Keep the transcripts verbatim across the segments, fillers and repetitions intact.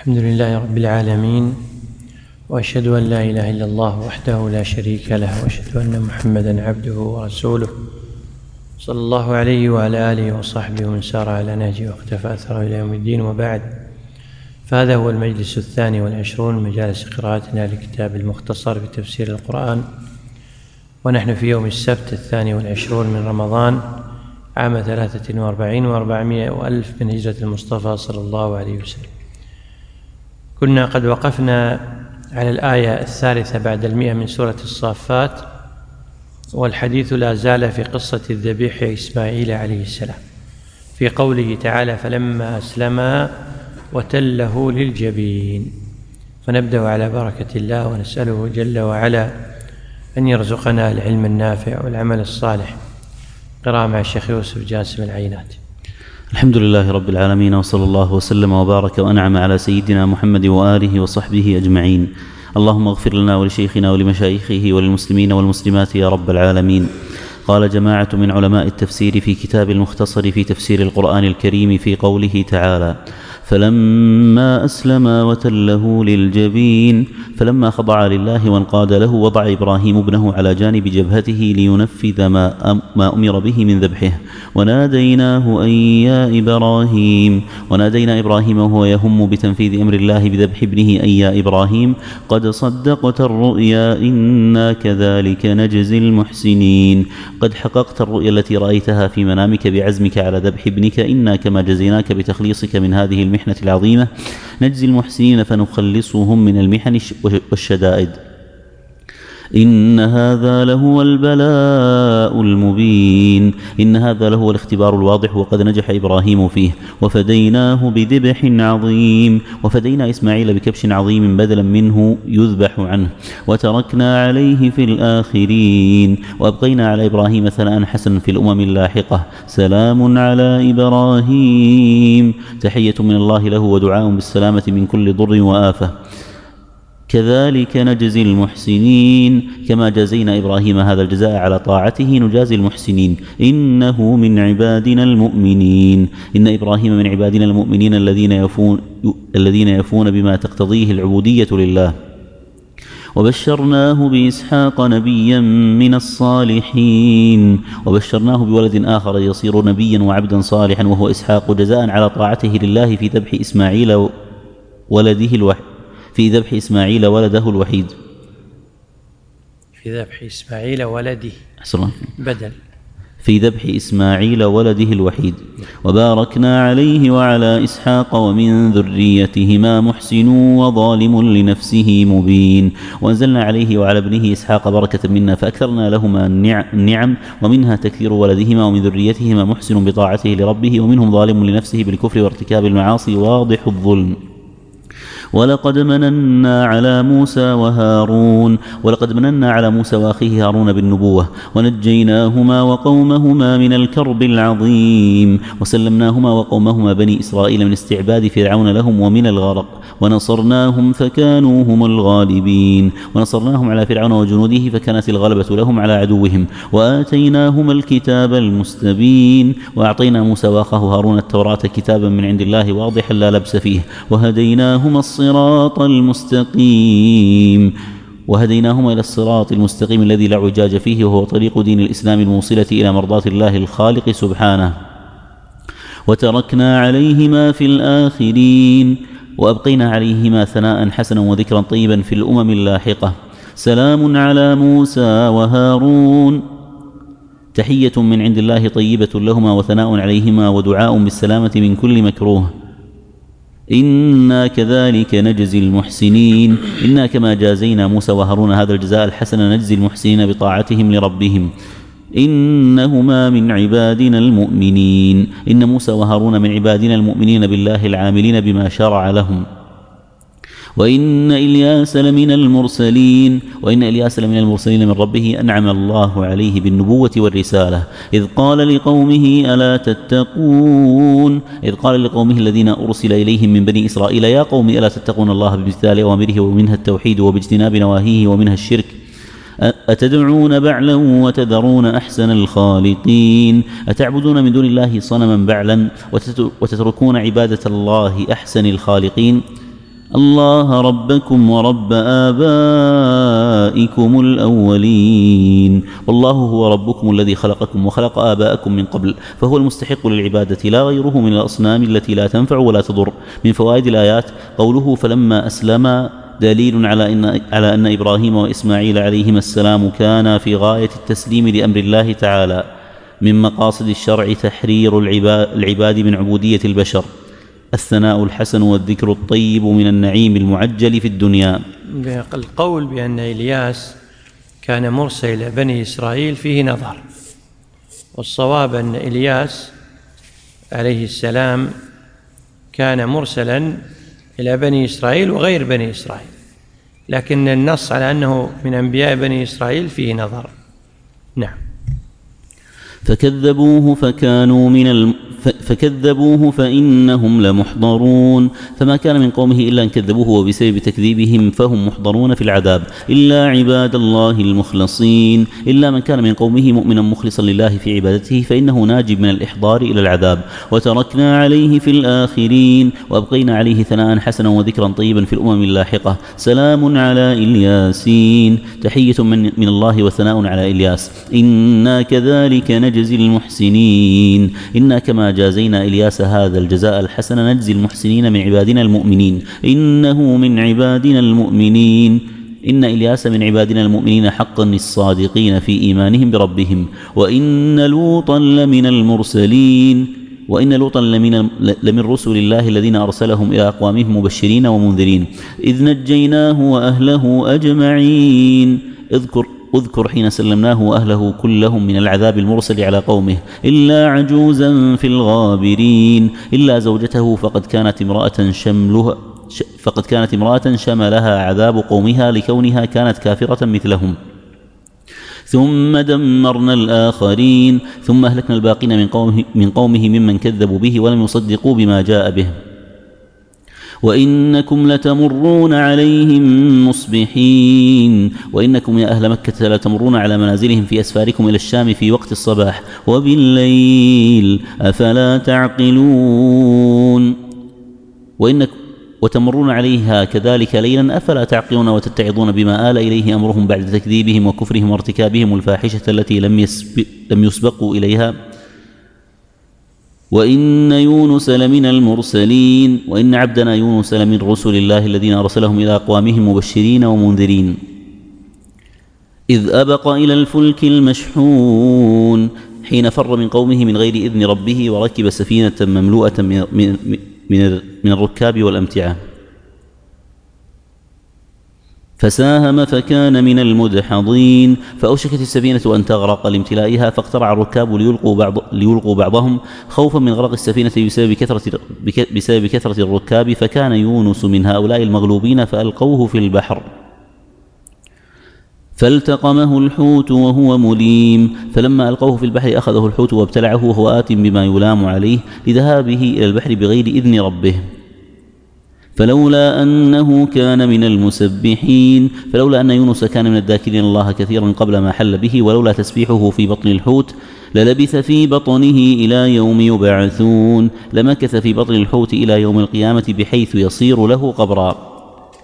الحمد لله رب العالمين، وأشهد أن لا إله إلا الله وحده لا شريك له، وأشهد أن محمدًا عبده ورسوله صلى الله عليه وعلى آله وصحبه ومن سار على نهجه واقتفى أثره إلى يوم الدين. وبعد، فهذا هو المجلس الثاني والعشرون من مجالس قراءتنا لكتاب المختصر في تفسير القرآن، ونحن في يوم السبت الثاني والعشرون من رمضان عام ثلاثة وأربعين وأربعمائة وألف من هجرة المصطفى صلى الله عليه وسلم. كنا قد وقفنا على الآية الثالثة بعد المئة من سورة الصافات، والحديث لا زال في قصة الذبيح إسماعيل عليه السلام في قوله تعالى: فلما أسلما وتله للجبين. فنبدأ على بركة الله ونسأله جل وعلا أن يرزقنا العلم النافع والعمل الصالح. قراءة مع الشيخ يوسف جاسم العينات. الحمد لله رب العالمين، وصلى الله وسلم وبارك وأنعم على سيدنا محمد وآله وصحبه أجمعين. اللهم اغفر لنا ولشيخنا ولمشايخه وللمسلمين والمسلمات يا رب العالمين. قال جماعة من علماء التفسير في كتاب المختصر في تفسير القرآن الكريم في قوله تعالى: فلما أسلما وتله للجبين، فلما خضع لله وانقاد له وضع إبراهيم ابنه على جانب جبهته لينفذ ما, ما أمر به من ذبحه، وناديناه أن يا إبراهيم ونادينا إبراهيم وهو يهم بتنفيذ أمر الله بذبح ابنه أن يا إبراهيم قد صدقت الرؤيا إنا كذلك نجزي المحسنين. قد حققت الرؤيا التي رأيتها في منامك بعزمك على ذبح ابنك، إنا كما جزيناك بتخليصك من هذه المحنة العظيمة نجزي المحسنين فنخلصهم من المحن والشدائد. إن هذا لهو البلاء المبين، إن هذا لهو الاختبار الواضح، وقد نجح إبراهيم فيه. وفديناه بذبح عظيم، وفدينا إسماعيل بكبش عظيم بدلا منه يذبح عنه، وتركنا عليه في الآخرين، وأبقينا على إبراهيم ثناء حسنا في الأمم اللاحقة. سلام على إبراهيم، تحية من الله له ودعاء بالسلامة من كل ضر وآفة. كذلك نجزي المحسنين، كما جزينا إبراهيم هذا الجزاء على طاعته نجازي المحسنين. إنه من عبادنا المؤمنين، إن إبراهيم من عبادنا المؤمنين الذين يفون, الذين يفون بما تقتضيه العبودية لله. وبشرناه بإسحاق نبيا من الصالحين، وبشرناه بولد آخر يصير نبيا وعبدا صالحا وهو إسحاق، جزاء على طاعته لله في ذبح إسماعيل ولده الوحيد في ذبح إسماعيل ولده الوحيد في ذبح إسماعيل ولده بدل في ذبح إسماعيل ولده الوحيد. وباركنا عليه وعلى إسحاق ومن ذريتهما محسن وظالم لنفسه مبين. وأنزلنا عليه وعلى ابنه إسحاق بركة منا فأكثرنا لهما النعم، ومنها تكثير ولدهما ومن ذريتهما محسن بطاعته لربه، ومنهم ظالم لنفسه بالكفر وارتكاب المعاصي واضح الظلم. ولقد مننا على موسى وهارون ولقد مننا على موسى وأخيه هارون بالنبوة، ونجيناهما وقومهما من الكرب العظيم، وسلمناهما وقومهما بني إسرائيل من استعباد فرعون لهم ومن الغرق، ونصرناهم فكانوا هم الغالبين. ونصرناهم على فرعون وجنوده فكانت الغلبة لهم على عدوهم. وآتيناهما الكتاب المستبين، وأعطينا موسى وأخاه هارون التوراة كتابا من عند الله واضحا لا لبس فيه. وهديناهما الصراط المستقيم وهديناهما إلى الصراط المستقيم الذي لا عجاج فيه، وهو طريق دين الإسلام الموصلة إلى مرضاة الله الخالق سبحانه. وتركنا عليهما في الآخرين، وأبقينا عليهما ثناء حسنا وذكرا طيبا في الأمم اللاحقة. سلام على موسى وهارون، تحية من عند الله طيبة لهما وثناء عليهما ودعاء بالسلامة من كل مكروه. إنا كذلك نجزي المحسنين، إنا كما جازينا موسى وهارون هذا الجزاء الحسن نجزي المحسنين بطاعتهم لربهم. إنهما من عبادنا المؤمنين، إن موسى وهارون من عبادنا المؤمنين بالله العاملين بما شرع لهم. وإن إلياس لمن المرسلين وإن إلياس لمن المرسلين من ربه أنعم الله عليه بالنبوة والرسالة، إذ قال لقومه ألا تتقون إذ قال لقومه الذين أرسل إليهم من بني إسرائيل يا قوم ألا تتقون الله بامتثال أوامره، ومنها التوحيد وباجتناب نواهيه ومنها الشرك. أتدعون بعلا وتذرون أحسن الخالقين، أتعبدون من دون الله صنما بعلا وتتركون عبادة الله أحسن الخالقين. الله ربكم ورب آبائكم الأولين والله هو ربكم الذي خلقكم وخلق آباءكم من قبل فهو المستحق للعبادة لا غيره من الأصنام التي لا تنفع ولا تضر. من فوائد الآيات قوله فلما أسلما دليل على أن, على أن إبراهيم وإسماعيل عليهما السلام كانا في غاية التسليم لأمر الله تعالى. من مقاصد الشرع تحرير العباد من عبودية البشر، الثناء الحسن والذكر الطيب من النعيم المعجل في الدنيا. القول بأن إلياس كان مرسل إلى بني إسرائيل فيه نظر، والصواب أن إلياس عليه السلام كان مرسلا إلى بني إسرائيل وغير بني إسرائيل، لكن النص على أنه من أنبياء بني إسرائيل فيه نظر. نعم. فكذبوه فكانوا من الم... فكذبوه فإنهم لمحضرون، فما كان من قومه إلا أن كذبوه وبسبب تكذيبهم فهم محضرون في العذاب، إلا عباد الله المخلصين، إلا من كان من قومه مؤمنا مخلصا لله في عبادته فإنه ناجب من الإحضار إلى العذاب. وتركنا عليه في الآخرين وأبقينا عليه ثناء حسنا وذكرا طيبا في الأمم اللاحقة. سلام على إلياسين، تحية من, من الله وثناء على إلياس. إنا كذلك نجزي المحسنين، إنا كما جازينا إلياس هذا الجزاء الحسن نجزي المحسنين من عبادنا المؤمنين. إنه من عبادنا المؤمنين، إن إلياس من عبادنا المؤمنين حقا الصادقين في إيمانهم بربهم. وإن لوطا لمن المرسلين، وإن لوطا لمن, لمن رسل الله الذين أرسلهم إلى أقوامهم مبشرين ومنذرين، إذ نجيناه وأهله أجمعين. اذكر اذكر حين سلمناه وأهله كلهم من العذاب المرسل على قومه إلا عجوزا في الغابرين، إلا زوجته فقد كانت امرأة شملها فقد كانت امرأة شملها عذاب قومها لكونها كانت كافرة مثلهم. ثم دمرنا الآخرين، ثم أهلكنا الباقين من قومه, من قومه ممن كذبوا به ولم يصدقوا بما جاء به. وإنكم لتمرون عليهم مصبحين، وإنكم يا أهل مكة لتمرون على منازلهم في أسفاركم إلى الشام في وقت الصباح وبالليل أفلا تعقلون. وإنكم وتمرون عليها كذلك ليلا أفلا تعقلون وتتعظون بما آل إليه أمرهم بعد تكذيبهم وكفرهم وارتكابهم الفاحشة التي لم, يسبق لم يسبقوا إليها. وإن يونس لمن المرسلين، وإن عبدنا يونس لمن رسل الله الذين أرسلهم إلى أقوامهم مبشرين ومنذرين. إذ أبق إلى الفلك المشحون، حين فر من قومه من غير إذن ربه وركب سفينة مملوءة من, من, من, من الركاب والأمتعة فساهم فكان من المدحضين، فأوشكت السفينة أن تغرق لامتلائها، فاقترع الركاب ليلقوا, بعض ليلقوا بعضهم خوفا من غرق السفينة بسبب كثرة, بسبب كثرة الركاب، فكان يونس من هؤلاء المغلوبين فألقوه في البحر فالتقمه الحوت وهو مليم، فلما ألقوه في البحر أخذه الحوت وابتلعه وهو آت بما يلام عليه لذهابه إلى البحر بغير إذن ربه. فلولا أنه كان من المسبحين، فلولا أن يونس كان من الذاكرين الله كثيرا قبل ما حل به، ولولا تسبيحه في بطن الحوت للبث في بطنه إلى يوم يبعثون، لمكث في بطن الحوت إلى يوم القيامة بحيث يصير له قبرا.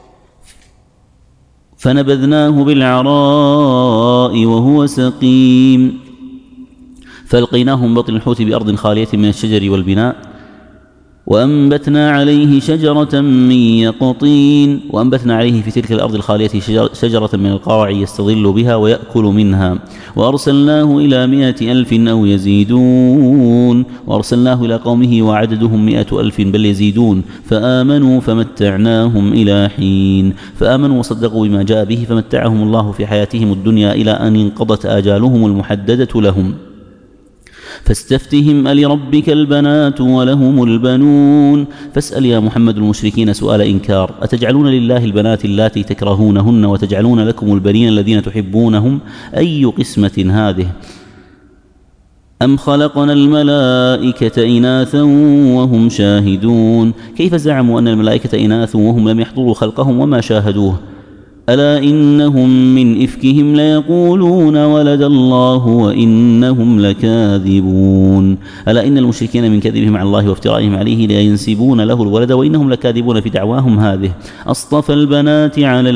فنبذناه بالعراء وهو سقيم، فألقيناه من بطن الحوت بأرض خالية من الشجر والبناء، وأنبتنا عليه شجرة من يقطين، وأنبتنا عليه في تلك الأرض الخالية شجرة من القارع يستظل بها ويأكل منها، وأرسلناه إلى مائة ألف أو يزيدون، وأرسلناه إلى قومه وعددهم مائة ألف بل يزيدون، فآمنوا فمتعناهم إلى حين، فآمنوا وصدقوا بما جاء به فمتعهم الله في حياتهم الدنيا إلى أن انقضت آجالهم المحددة لهم. فاستفتهم ألربك البنات ولهم البنون، فاسأل يا محمد المشركين سؤال إنكار، أتجعلون لله البنات اللاتي تكرهونهن وتجعلون لكم البنين الذين تحبونهم، أي قسمة هذه؟ أم خلقنا الملائكة إناثا وهم شاهدون، كيف زعموا أن الملائكة إناث وهم لم يحضروا خلقهم وما شاهدوه؟ ألا إنهم من إفكهم ليقولون ولد الله وإنهم لكاذبون. ألا إن المشركين من كذبهم على الله وافترائهم عليه لينسبون له الولد وإنهم لكاذبون في دعواهم هذه. أصطفى البنات على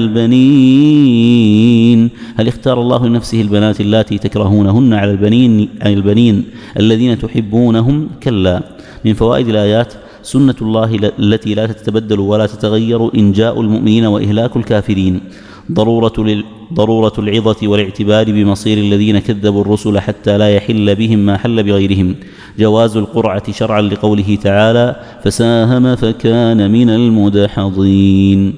البنين. هل اختار الله لنفسه البنات اللاتي تكرهونهن على البنين, على البنين الذين تحبونهم؟ كلا. من فوائد الآيات سنة الله التي لا تتبدل ولا تتغير إنجاء المؤمنين وإهلاك الكافرين. ضرورة, ضرورة العظة والاعتبار بمصير الذين كذبوا الرسل حتى لا يحل بهم ما حل بغيرهم. جواز القرعة شرعا لقوله تعالى فساهم فكان من المدحضين.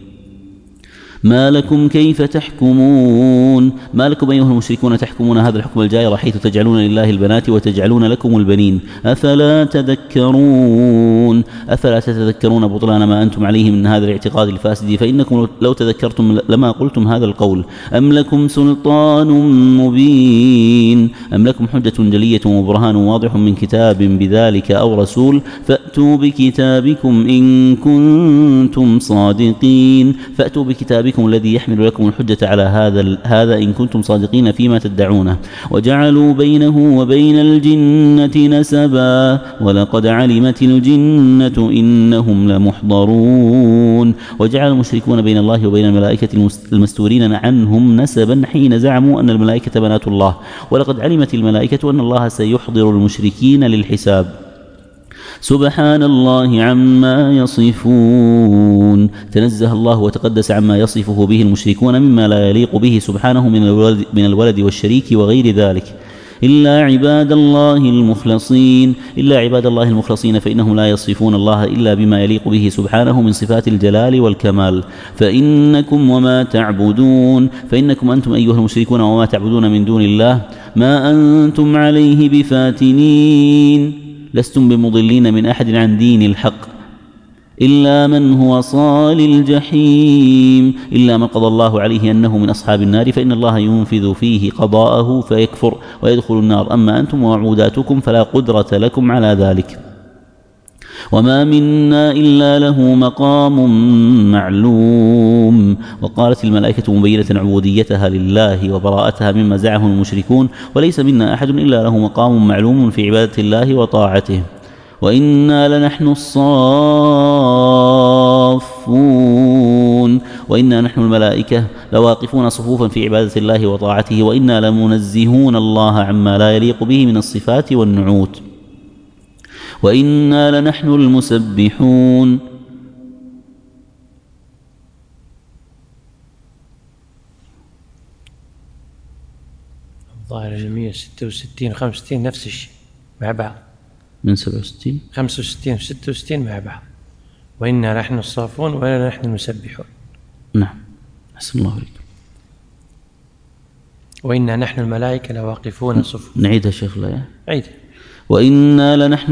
ما لكم كيف تحكمون. ما لكم أيها المشركون تحكمون هذا الحكم الجائر حيث تجعلون لله البنات وتجعلون لكم البنين. أفلا تذكرون. أفلا تتذكرون بطلان ما أنتم عليه من هذا الاعتقاد الفاسد؟ فإنكم لو تذكرتم لما قلتم هذا القول. أم لكم سلطان مبين. أم لكم حجة جلية وبرهان واضح من كتاب بذلك أو رسول فأتوا بكتابكم إن كنتم صادقين. فأتوا بكتابكم الذي يحمل لكم الحجة على هذا هذا إن كنتم صادقين فيما تدعونه. وجعلوا بينه وبين الجنة نسبا ولقد علمت الجنة إنهم لمحضرون. وجعل المشركون بين الله وبين الملائكة المستورين عنهم نسبا حين زعموا أن الملائكة بنات الله. ولقد علمت الملائكة أن الله سيحضر المشركين للحساب. سبحان الله عما يصفون. تنزه الله وتقدس عما يصفه به المشركون مما لا يليق به سبحانه من الولد, من الولد والشريك وغير ذلك. إلا عباد الله المخلصين. إلا عباد الله المخلصين فإنهم لا يصفون الله إلا بما يليق به سبحانه من صفات الجلال والكمال. فإنكم وما تعبدون. فإنكم أنتم أيها المشركون وما تعبدون من دون الله ما أنتم عليه بفاتنين. لستم بمضلين من أحد عن دين الحق إلا من هو صال الجحيم. إلا من قضى الله عليه أنه من أصحاب النار فإن الله ينفذ فيه قضاءه فيكفر ويدخل النار. أما أنتم ومعبوداتكم فلا قدرة لكم على ذلك. وما منا إلا له مقام معلوم. وقالت الملائكة مبينة عبوديتها لله وبراءتها مما زعمه المشركون وليس منا أحد إلا له مقام معلوم في عبادة الله وطاعته. وإنا لنحن الصافون. وإنا نحن الملائكة لواقفون صفوفا في عبادة الله وطاعته. وإنا لمنزهون الله عما لا يليق به من الصفات والنعوت. وإنا لنحن المسبحون. الظاهر مئة وستة وستين خمسة وستين نفس الشيء مع بعض. من سبعة وستين خمسة وستين وستة وستين مع بعض. وإنا نحن الصافون وإنا نحن المسبحون. نعم أحسن الله عليكم. وإنا نحن الملائكة لواقفون صفوفا. نعيدها شيخ لا عيدها. وإنا لنحن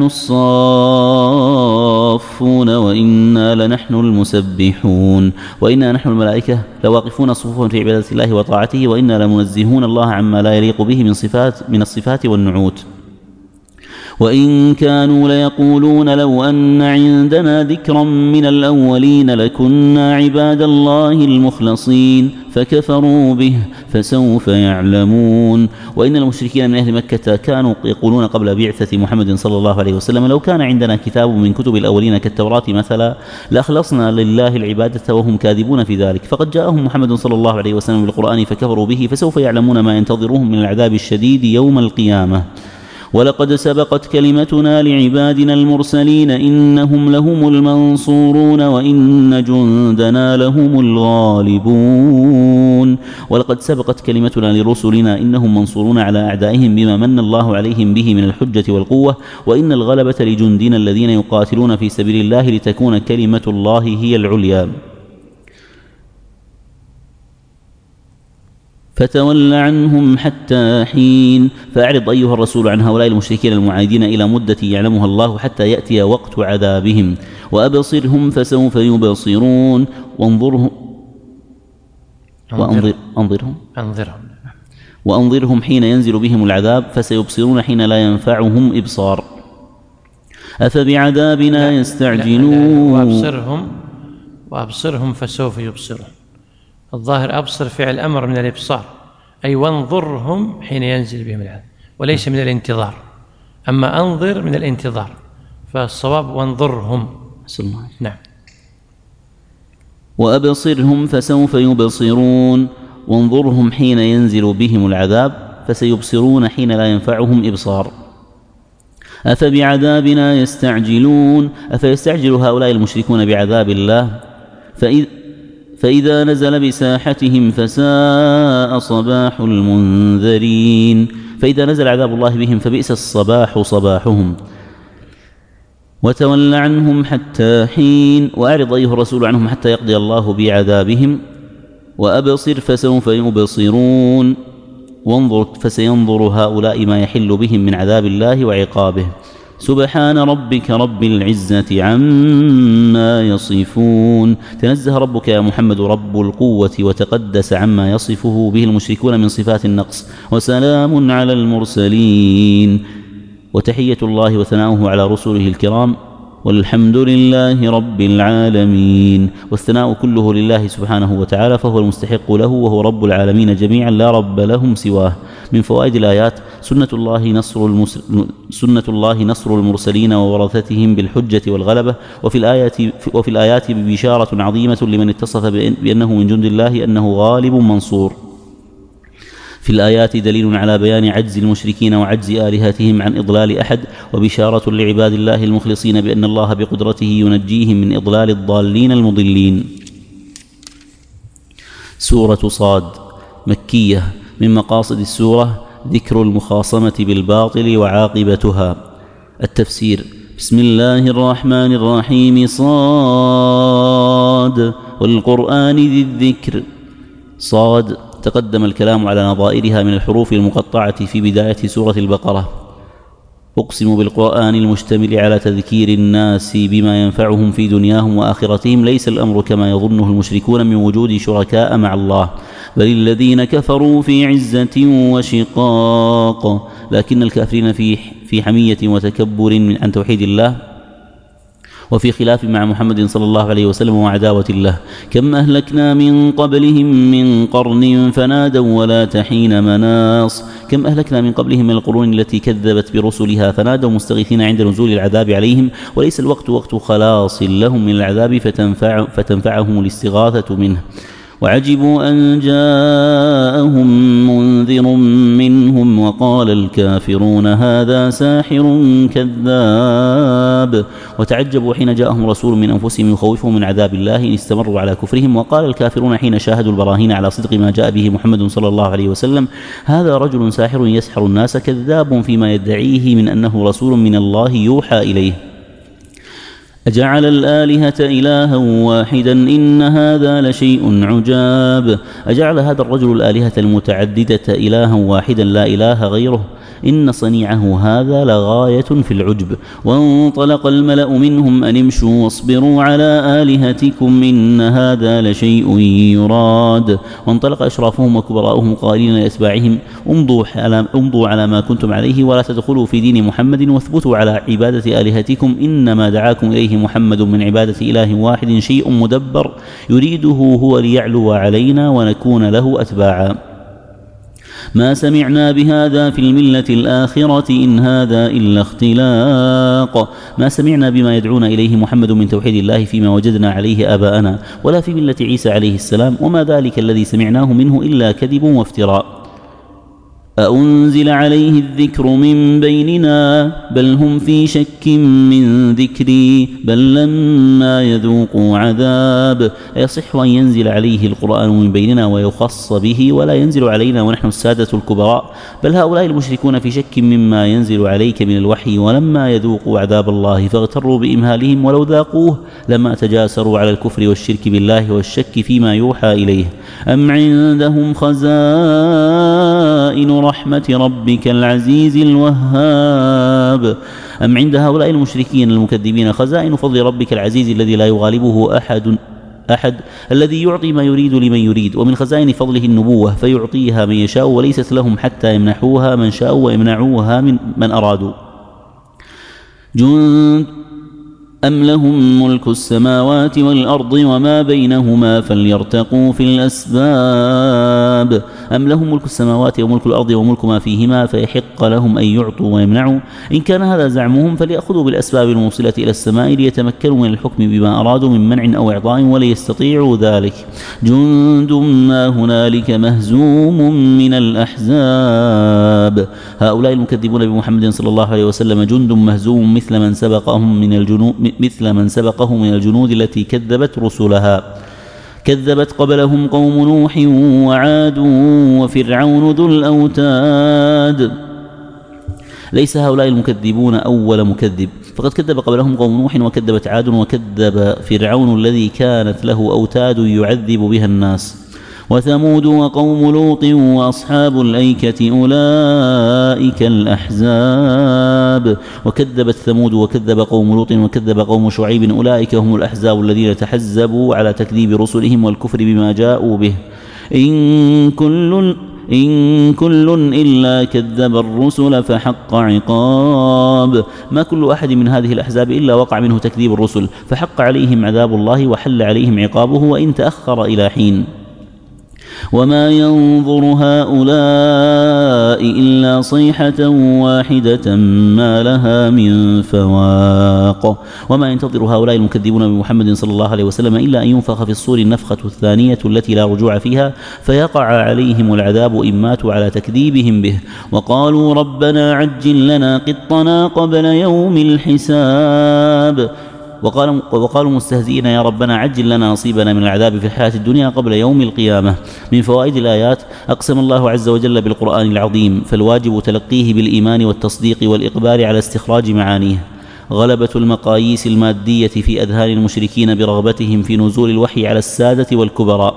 الصافون وإنا لنحن المسبحون. وإنا نحن الملائكة لواقفون صفوفا في عبادة الله وطاعته. وإنا لمنزهون الله عما لا يليق به من صفات من الصفات والنعوت. وإن كانوا ليقولون لو أن عندنا ذكرا من الأولين لكنا عباد الله المخلصين فكفروا به فسوف يعلمون. وإن المشركين من أهل مكة كانوا يقولون قبل بعثة محمد صلى الله عليه وسلم لو كان عندنا كتاب من كتب الأولين كالتوراة مثلا لأخلصنا لله العبادة وهم كاذبون في ذلك. فقد جاءهم محمد صلى الله عليه وسلم بالقرآن فكفروا به فسوف يعلمون ما ينتظرهم من العذاب الشديد يوم القيامة. ولقد سبقت كلمتنا لعبادنا المرسلين إنهم لهم المنصورون وإن جندنا لهم الغالبون. ولقد سبقت كلمتنا لرسلنا إنهم منصورون على أعدائهم بما من الله عليهم به من الحجة والقوة. وإن الغلبة لجندنا الذين يقاتلون في سبيل الله لتكون كلمة الله هي العليا. فتول عنهم حتى حين. فأعرض أيها الرسول عن هؤلاء المشركين المعاندين إلى مدة يعلمها الله حتى يأتي وقت عذابهم. وأبصرهم فسوف يبصرون. وانظرهم وأنظر أنظرهم أنظرهم وأنظرهم حين ينزل بهم العذاب فسيبصرون حين لا ينفعهم إبصار. أفبعذابنا يستعجلون. وأبصرهم وأبصرهم فسوف يبصرون. الظاهر أبصر فعل أمر من الإبصار، أي وانظرهم حين ينزل بهم العذاب، وليس من الانتظار. أما أنظر من الانتظار، فالصواب وانظرهم. نعم. وأبصرهم فسوف يبصرون، وانظرهم حين ينزل بهم العذاب فسيبصرون حين لا ينفعهم إبصار. أفبعذابنا يستعجلون، أفيستعجل هؤلاء المشركون بعذاب الله؟ فإذ فإذا نزل بساحتهم فساء صباح المنذرين. فإذا نزل عذاب الله بهم فبئس الصباح صباحهم. وتول عنهم حتى حين، وأعرض أيها الرسول عنهم حتى يقضي الله بعذابهم. وأبصر فسوف يبصرون، وانظر فسينظر هؤلاء ما يحل بهم من عذاب الله وعقابه. سبحان ربك رب العزة عما يصفون. تنزه ربك يا محمد رب القوة وتقدس عما يصفه به المشركون من صفات النقص. وسلام على المرسلين. وتحية الله وثناؤه على رسله الكرام، والحمد لله رب العالمين. والثناء كله لله سبحانه وتعالى، فهو المستحق له، وهو رب العالمين جميعا لا رب لهم سواه. من فوائد الآيات: سنة الله نصر, المس... سنة الله نصر المرسلين وورثتهم بالحجة والغلبة. وفي الآيات, وفي الآيات بشارة عظيمة لمن اتصف بأن... بأنه من جند الله أنه غالب منصور. في الآيات دليل على بيان عجز المشركين وعجز آلهتهم عن إضلال أحد، وبشارة لعباد الله المخلصين بأن الله بقدرته ينجيهم من إضلال الضالين المضلين. سورة صاد مكية. من مقاصد السورة ذكر المخاصمة بالباطل وعاقبتها. التفسير: بسم الله الرحمن الرحيم. صاد والقرآن ذي الذكر. صاد تقدم الكلام على نظائرها من الحروف المقطعة في بداية سورة البقرة. أقسم بالقرآن المشتمل على تذكير الناس بما ينفعهم في دنياهم وآخرتهم. ليس الأمر كما يظنه المشركون من وجود شركاء مع الله، بل الذين كفروا في عزة وشقاق، لكن الكافرين في في حمية وتكبر عن توحيد الله، وفي خلاف مع محمد صلى الله عليه وسلم وعداوة الله. كم أهلكنا من قبلهم من قرن فنادوا ولا تحين مناص. كم أهلكنا من قبلهم من القرون التي كذبت برسلها فنادوا مستغيثين عند نزول العذاب عليهم، وليس الوقت وقت خلاص لهم من العذاب فتنفع فتنفعهم الاستغاثة منه. وعجبوا أن جاءهم منذر منهم وقال الكافرون هذا ساحر كذاب. وتعجبوا حين جاءهم رسول من أنفسهم يخوفهم من عذاب الله إن استمروا على كفرهم. وقال الكافرون حين شاهدوا البراهين على صدق ما جاء به محمد صلى الله عليه وسلم هذا رجل ساحر يسحر الناس كذاب فيما يدعيه من أنه رسول من الله يوحى إليه. أجعل الآلهة إلها واحدا إن هذا لشيء عجاب. أجعل هذا الرجل الآلهة المتعددة إلها واحدا لا إله غيره إن صنيعه هذا لغاية في العجب. وانطلق الملأ منهم أن امشوا واصبروا على آلهتكم إن هذا لشيء يراد. وانطلق أشرافهم وكبراؤهم قائلين لأتباعهم امضوا على, امضوا على ما كنتم عليه ولا تدخلوا في دين محمد واثبتوا على عبادة آلهتكم إنما دعاكم إليه محمد من عبادة إله واحد شيء مدبر يريده هو ليعلو علينا ونكون له أتباعا. ما سمعنا بهذا في الملة الآخرة إن هذا إلا اختلاق. ما سمعنا بما يدعون إليه محمد من توحيد الله فيما وجدنا عليه آباءنا ولا في ملة عيسى عليه السلام، وما ذلك الذي سمعناه منه إلا كذب وافتراء. أأنزل عليه الذكر من بيننا بل هم في شك من ذكري بل لما يذوقوا عذاب. أيصح أن ينزل عليه القرآن من بيننا ويخص به ولا ينزل علينا ونحن السادة الكبراء؟ بل هؤلاء المشركون في شك مما ينزل عليك من الوحي ولما يذوقوا عذاب الله فاغتروا بإمهالهم ولو ذاقوه لما تجاسروا على الكفر والشرك بالله والشك فيما يوحى إليه. أم عندهم خزائن رحمة ربك العزيز الوهاب. أم عند هؤلاء المشركين المكذبين خزائن فضل ربك العزيز الذي لا يغالبه أحد أحد الذي يعطي ما يريد لمن يريد، ومن خزائن فضله النبوة فيعطيها من يشاء وليست لهم حتى يمنحوها من شاء ويمنعوها من من أرادوا. جند أم لهم ملك السماوات والأرض وما بينهما فليرتقوا في الأسباب أم لهم ملك السماوات وملك الأرض وملك ما فيهما فيحق لهم أن يعطوا ويمنعوا إن كان هذا زعمهم فليأخذوا بالأسباب الموصلة إلى السماء ليتمكنوا من الحكم بما أرادوا من منع أو إعطاء وليستطيعوا ذلك. جند ما هنالك مهزوم من الأحزاب. هؤلاء المكذبون بمحمد صلى الله عليه وسلم جند مهزوم مثل من سبقهم من الجنود مثل من سبقه من الجنود التي كذبت رسلها. كذبت قبلهم قوم نوح وعاد وفرعون ذو الأوتاد. ليس هؤلاء المكذبون أول مكذب، فقد كذب قبلهم قوم نوح وكذبت عاد وكذب فرعون الذي كانت له أوتاد يعذب بها الناس. وثمود وقوم لوط وأصحاب الأيكة أولئك الأحزاب. وكذبت ثمود وكذب قوم لوط وكذب قوم شعيب أولئك هم الأحزاب الذين تحزبوا على تكذيب رسلهم والكفر بما جاءوا به. إن كل إن كل إلا كذب الرسل فحق عقاب. ما كل أحد من هذه الأحزاب إلا وقع منه تكذيب الرسل فحق عليهم عذاب الله وحل عليهم عقابه وإن تأخر إلى حين. وما ينظر هؤلاء إلا صيحة واحدة ما لها من فواق. وما ينتظر هؤلاء المكذبون بمحمد صلى الله عليه وسلم إلا أن ينفخ في الصور النفخة الثانية التي لا رجوع فيها فيقع عليهم العذاب إن ماتوا على تكذيبهم به. وقالوا ربنا عجل لنا قطنا قبل يوم الحساب. وقالوا, وقالوا مستهزئين يا ربنا عجل لنا نصيبنا من العذاب في الحياة الدنيا قبل يوم القيامة. من فوائد الآيات: أقسم الله عز وجل بالقرآن العظيم، فالواجب تلقيه بالإيمان والتصديق والإقبال على استخراج معانيه. غلبة المقاييس المادية في أذهان المشركين برغبتهم في نزول الوحي على السادة والكبراء.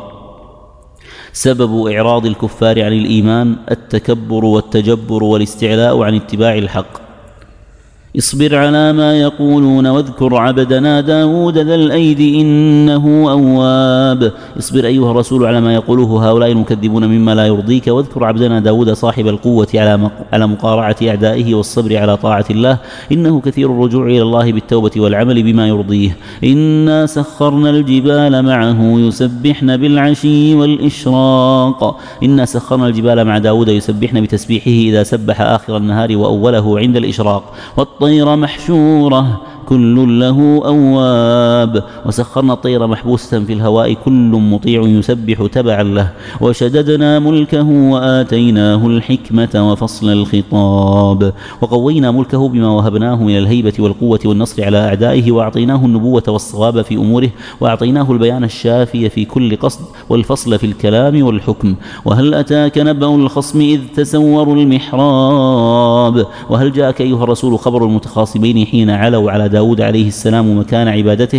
سبب إعراض الكفار عن الإيمان التكبر والتجبر والاستعلاء عن اتباع الحق. اصبر على ما يقولون واذكر عبدنا داود ذا الأيد إنه أواب. اصبر أيها الرسول على ما يقوله هؤلاء المكذبون مما لا يرضيك، واذكر عبدنا داود صاحب القوة على مقارعة أعدائه والصبر على طاعة الله، إنه كثير الرجوع إلى الله بالتوبة والعمل بما يرضيه. إنا سخرنا الجبال معه يسبحن بالعشي والإشراق. إنا سخرنا الجبال مع داود يسبحن بتسبيحه إذا سبح آخر النهار وأوله عند الإشراق. والطير محشورة كل له أواب. وسخرنا الطير محبوسة في الهواء كل مطيع يسبح تبعا له. وشددنا ملكه وآتيناه الحكمة وفصل الخطاب. وقوينا ملكه بما وهبناه من الهيبة والقوة والنصر على أعدائه، وأعطيناه النبوة والصواب في أموره، وأعطيناه البيان الشافي في كل قصد والفصل في الكلام والحكم. وهل أتاك نبأ الخصم إذ تسوروا المحراب. وهل جاءك أيها الرسول خبر المتخاصمين حين علوا على داود عليه السلام مكان عبادته؟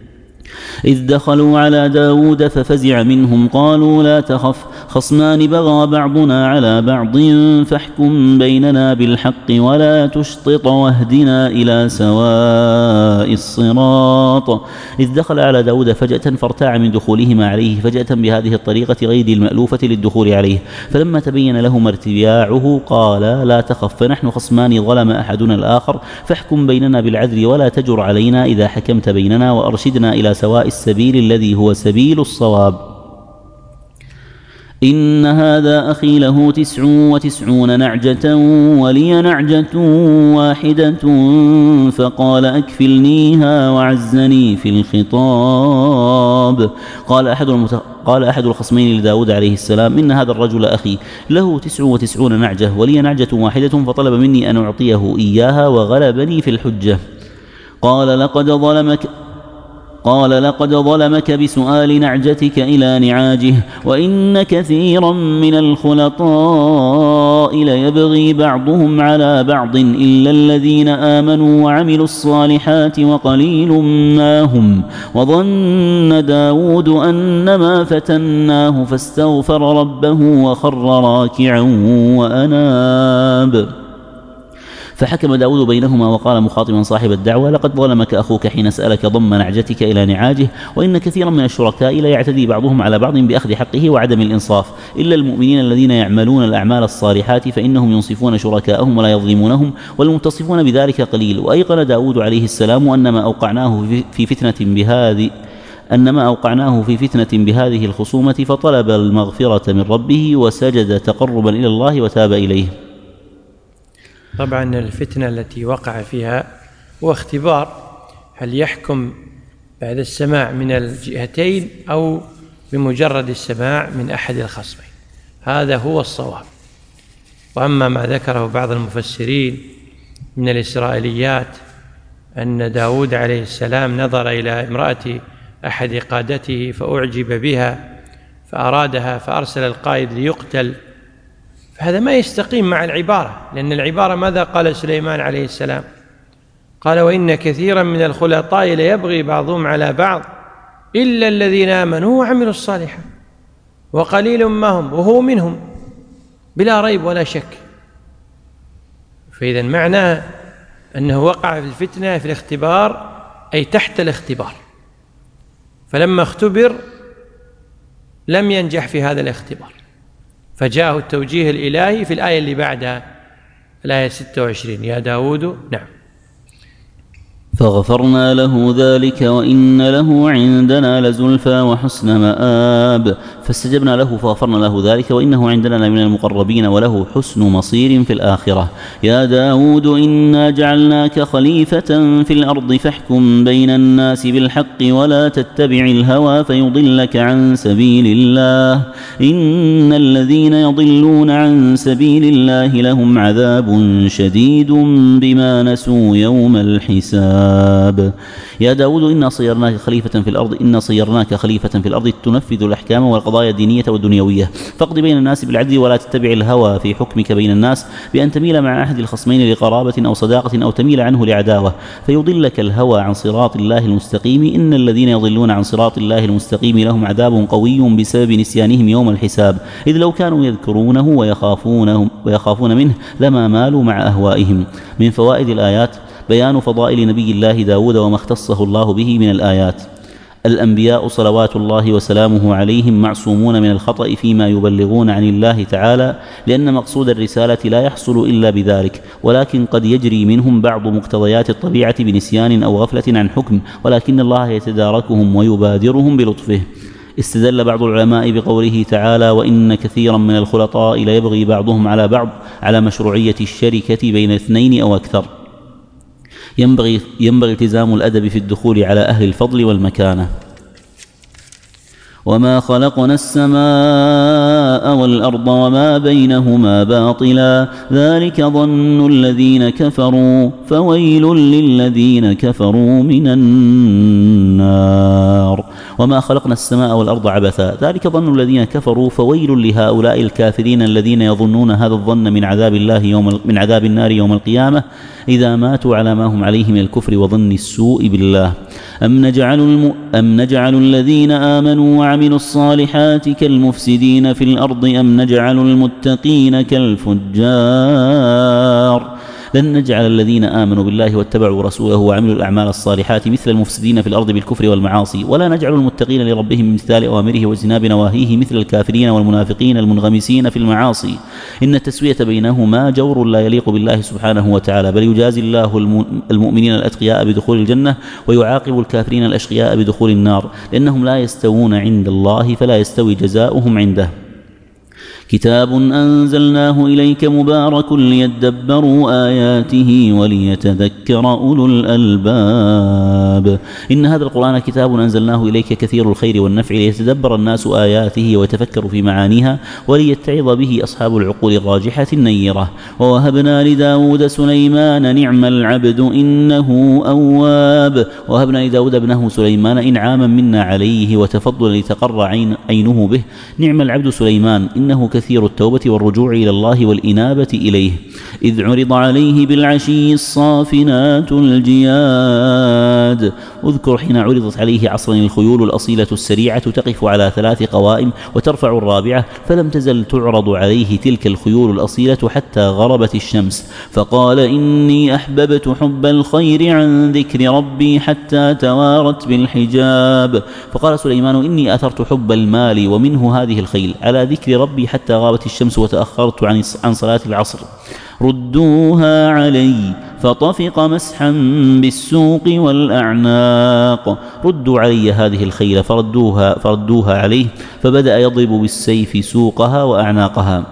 إذ دخلوا على داود ففزع منهم قالوا لا تخف خصمان بغى بعضنا على بعض فاحكم بيننا بالحق ولا تشطط واهدنا إلى سواء الصراط. إذ دخل على داود فجأة فارتاع من دخولهما عليه فجأة بهذه الطريقة غير المألوفة للدخول عليه، فلما تبين لهما ارتياعه قال لا تخف فنحن خصمان ظلم أحدنا الآخر فاحكم بيننا بالعدل ولا تجر علينا إذا حكمت بيننا وأرشدنا إلى سواء السبيل الذي هو سبيل الصواب. إن هذا أخي له تسع وتسعون نعجة ولي نعجة واحدة فقال أكفلنيها وعزني في الخطاب. قال أحد المت... قال أحد الخصمين لداود عليه السلام إن هذا الرجل أخي له تسع وتسعون نعجة ولي نعجة واحدة فطلب مني أن أعطيه إياها وغلبني في الحجة. قال لقد ظلمك قال لقد ظلمك بسؤال نعجتك إلى نعاجه وإن كثيرا من الخلطاء ليبغي بعضهم على بعض إلا الذين آمنوا وعملوا الصالحات وقليل ما هم. وظن داود أنما فتناه فاستغفر ربه وخر راكعا وأناب. فحكم داود بينهما وقال مخاطبا صاحب الدعوة: لقد ظلمك أخوك حين سألك ضم نعجتك إلى نعاجه، وإن كثيرا من الشركاء لا يعتدي بعضهم على بعض بأخذ حقه وعدم الإنصاف، إلا المؤمنين الذين يعملون الأعمال الصالحات فإنهم ينصفون شركاءهم ولا يظلمونهم، والمتصفون بذلك قليل. وأيقن داود عليه السلام أن ما أوقعناه في فتنة بهذه أن ما أوقعناه في فتنة بهذه الخصومة، فطلب المغفرة من ربه وسجد تقربا إلى الله وتاب إليه. طبعا الفتنة التي وقع فيها هو اختبار، هل يحكم بعد السماع من الجهتين أو بمجرد السماع من أحد الخصمين، هذا هو الصواب. وأما ما ذكره بعض المفسرين من الإسرائيليات أن داود عليه السلام نظر إلى امرأة أحد قادته فأعجب بها فأرادها فأرسل القائد ليقتل، فهذا ما يستقيم مع العبارة، لأن العبارة ماذا قال سليمان عليه السلام؟ قال: وإن كثيرا من الخلطاء ليبغي بعضهم على بعض إلا الذين آمنوا وعملوا الصالحات وقليل ما هم، وهو منهم بلا ريب ولا شك. فإذا معناه أنه وقع في الفتنة في الاختبار، أي تحت الاختبار، فلما اختبر لم ينجح في هذا الاختبار، فجاءه التوجيه الإلهي في الآية اللي بعدها، الآية ستة وعشرين: يا داود. نعم. فغفرنا له ذلك وإن له عندنا لزلفى وحسن مآب. فاستجبنا له فغفرنا له ذلك وإنه عندنا لمن المقربين وله حسن مصير في الآخرة. يا داود إنا جعلناك خليفة في الأرض فاحكم بين الناس بالحق ولا تتبع الهوى فيضلك عن سبيل الله، إن الذين يضلون عن سبيل الله لهم عذاب شديد بما نسوا يوم الحساب. يا داود إنا صيرناك خليفة في الأرض إنا صيرناك خليفة في الأرض تنفذ الأحكام والقضايا الدينية والدنيوية، فاقض بين الناس بالعدل ولا تتبع الهوى في حكمك بين الناس بأن تميل مع أحد الخصمين لقرابة أو صداقة أو تميل عنه لعداوة فيضلك الهوى عن صراط الله المستقيم، إن الذين يضلون عن صراط الله المستقيم لهم عذاب قوي بسبب نسيانهم يوم الحساب، إذ لو كانوا يذكرونه ويخافونه ويخافون منه لما مالوا مع أهوائهم. من فوائد الآيات بيان فضائل نبي الله داود وما اختصه الله به من الآيات. الأنبياء صلوات الله وسلامه عليهم معصومون من الخطأ فيما يبلغون عن الله تعالى، لأن مقصود الرسالة لا يحصل إلا بذلك، ولكن قد يجري منهم بعض مقتضيات الطبيعة بنسيان أو غفلة عن حكم، ولكن الله يتداركهم ويبادرهم بلطفه. استدل بعض العلماء بقوله تعالى: وإن كثيرا من الخلطاء ليبغي بعضهم على بعض، على مشروعية الشركة بين اثنين أو أكثر. ينبغي, ينبغي التزام الأدب في الدخول على أهل الفضل والمكانة. وما خلقنا السماء والأرض وما بينهما باطلا ذلك ظن الذين كفروا فويل للذين كفروا من النار. وما خلقنا السماء والأرض عبثا ذلك ظن الذين كفروا فويل لهؤلاء الكافرين الذين يظنون هذا الظن من عذاب الله يوم من عذاب النار يوم القيامة إذا ماتوا على ما هم عليه من الكفر وظن السوء بالله. أم نجعل, الم... أم نجعل الذين آمنوا وعملوا الصالحات كالمفسدين في الأرض أم نجعل المتقين كالفجار. لن نجعل الذين آمنوا بالله واتبعوا رسوله وعملوا الأعمال الصالحات مثل المفسدين في الأرض بالكفر والمعاصي، ولا نجعل المتقين لربهم بامتثال أوامره واجتناب نواهيه مثل الكافرين والمنافقين المنغمسين في المعاصي. إن التسوية بينهما جور لا يليق بالله سبحانه وتعالى، بل يجازي الله المؤمنين الأتقياء بدخول الجنة ويعاقب الكافرين الأشقياء بدخول النار، لأنهم لا يستوون عند الله فلا يستوي جزاؤهم عنده. كتاب أنزلناه إليك مبارك ليدبروا آياته وليتذكر أولو الألباب. إن هذا القرآن كتاب أنزلناه إليك كثير الخير والنفع ليتدبر الناس آياته ويتفكروا في معانيها وليتعظ به أصحاب العقول الراجحة النيرة. ووهبنا لداود سليمان نعم العبد إنه أواب. ووهبنا لداود ابنه سليمان إنعاما منا عليه وتفضلا لتقر عين عينه به. نعم العبد سليمان إنه كثير كثير التوبة والرجوع إلى الله والإنابة إليه. إذ عرض عليه بالعشي الصافنات الجياد. اذكر حين عرضت عليه عصرا الخيول الأصيلة السريعة تقف على ثلاث قوائم وترفع الرابعة، فلم تزل تعرض عليه تلك الخيول الأصيلة حتى غربت الشمس، فقال: إني أحببت حب الخير عن ذكر ربي حتى توارت بالحجاب. فقال سليمان: إني أثرت حب المال ومنه هذه الخيل على ذكر ربي حتى غابت الشمس وتأخرت عن صلاة العصر. ردوها علي فطفق مسحا بالسوق والأعناق. ردوا علي هذه الخيل فردوها, فردوها عليه، فبدأ يضرب بالسيف سوقها وأعناقها.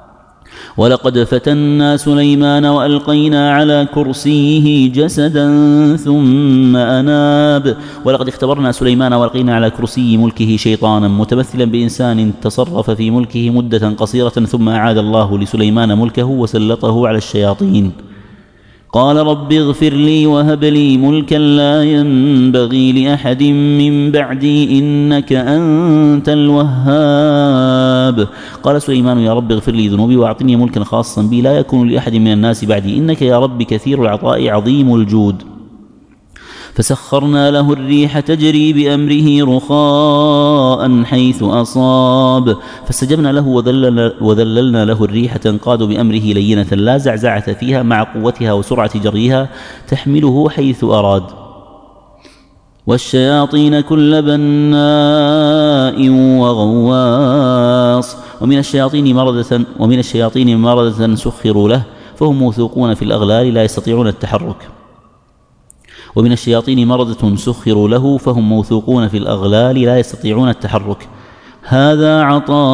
ولقد فتنا سليمان وألقينا على كرسيه جسدا ثم أناب. ولقد اختبرنا سليمان وألقينا على كرسي ملكه شيطانا متمثلا بإنسان تصرف في ملكه مدة قصيرة، ثم أعاد الله لسليمان ملكه وسلطه على الشياطين. قال: رب اغفر لي وهب لي ملكا لا ينبغي لأحد من بعدي إنك أنت الوهاب. قال سليمان: يا رب اغفر لي ذنوبي وأعطني ملكا خاصا بي لا يكون لأحد من الناس بعدي إنك يا رب كثير العطاء عظيم الجود. فسخرنا له الريح تجري بأمره رخاء حيث أصاب. فاستجبنا له وذللنا له الريح تنقاد بأمره لينة لا زعزعة فيها مع قوتها وسرعة جريها تحمله حيث أراد. والشياطين كل بناء وغواص. ومن الشياطين مردة ومن الشياطين مردة سخروا له فهم موثوقون في الأغلال لا يستطيعون التحرك. ومن الشياطين مردة سخروا له فهم موثوقون في الأغلال لا يستطيعون التحرك. هذا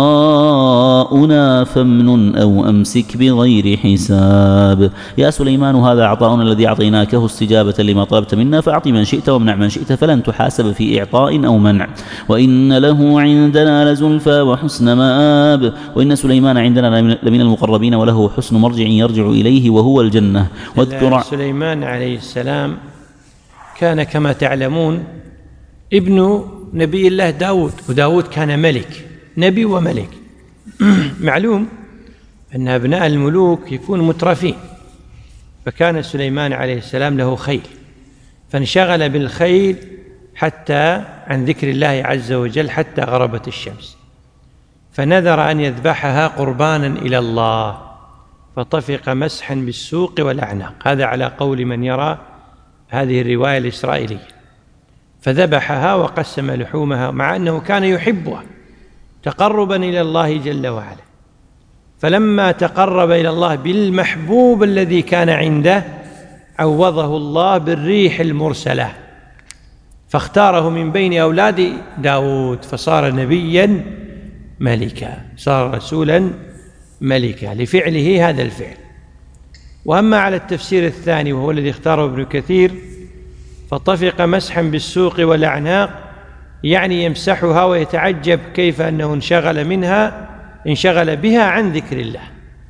عطاؤنا فامنن أو أمسك بغير حساب. يا سليمان هذا عطاؤنا الذي أعطيناكه استجابة لما طلبت منا، فأعط من شئت وامنع من شئت فلن تحاسب في إعطاء أو منع. وإن له عندنا لزلفى وحسن مآب. وإن سليمان عندنا لمن المقربين وله حسن مرجع يرجع إليه وهو الجنة. واذكر سليمان عليه السلام كان كما تعلمون ابن نبي الله داود، وداود كان ملك، نبي وملك. معلوم أن أبناء الملوك يكون مترفين، فكان سليمان عليه السلام له خيل، فانشغل بالخيل حتى عن ذكر الله عز وجل حتى غربت الشمس، فنذر أن يذبحها قربانا إلى الله، فطفق مسحا بالسوق والأعناق. هذا على قول من يرى هذه الرواية الإسرائيلية. فذبحها وقسم لحومها مع أنه كان يحبها تقربا إلى الله جل وعلا، فلما تقرب إلى الله بالمحبوب الذي كان عنده عوضه الله بالريح المرسلة، فاختاره من بين أولاد داود فصار نبيا ملكا، صار رسولا ملكا لفعله هذا الفعل. وأما على التفسير الثاني وهو الذي اختاره ابن كثير، فطفق مسحا بالسوق والأعناق، يعني يمسحها ويتعجب كيف أنه انشغل منها انشغل بها عن ذكر الله.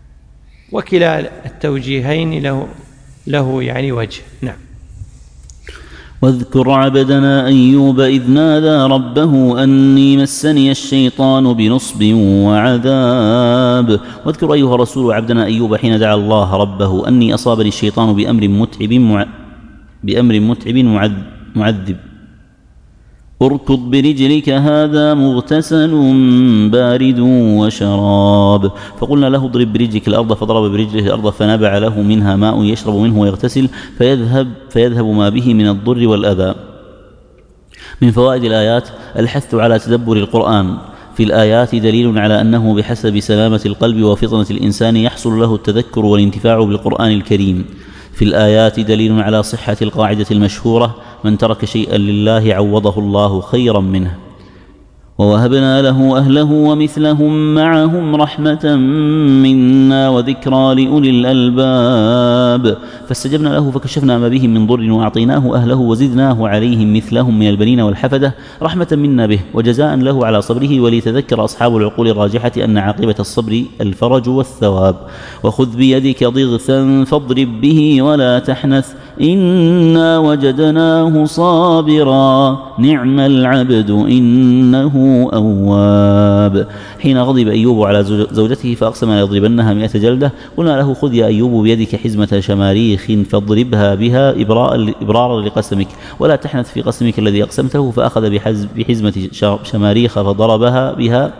وكلا التوجيهين له له يعني وجه. نعم. واذكر عبدنا أيوب إذ نادى ربه أني مسني الشيطان بنصب وعذاب. واذكر أيها الرسول عبدنا أيوب حين دعا الله ربه أني أصابني الشيطان بأمر متعب مع... بأمر متعب معذب. اركض برجلك هذا مغتسل بارد وشراب. فقلنا له اضرب برجلك الأرض، فضرب برجله الأرض فنبع له منها ماء يشرب منه ويغتسل فيذهب, فيذهب ما به من الضر والأذى. من فوائد الآيات الحث على تدبر القرآن. في الآيات دليل على أنه بحسب سلامة القلب وفطنة الإنسان يحصل له التذكر والانتفاع بالقرآن الكريم. في الآيات دليل على صحة القاعدة المشهورة: من ترك شيئا لله عوضه الله خيرا منه. ووهبنا له أهله ومثلهم معهم رحمة منا وذكرى لأولي الألباب. فاستجبنا له فكشفنا ما بهم من ضر وأعطيناه أهله وزدناه عليهم مثلهم من البنين والحفدة رحمة منا به وجزاء له على صبره، وليتذكر أصحاب العقول الراجحة أن عاقبة الصبر الفرج والثواب. وخذ بيدك ضغثا فاضرب به ولا تحنث إنا وجدناه صابرا نعم العبد إنه أواب. مآب. حين غضب أيوب على زوجته فأقسم ليضربنها مئة جلدة قلنا له خذ يا أيوب بيدك حزمة شماريخ فاضربها بها إبرارا لقسمك ولا تحنث في قسمك الذي أقسمته. فأخذ بحزمة شماريخ فضربها بها.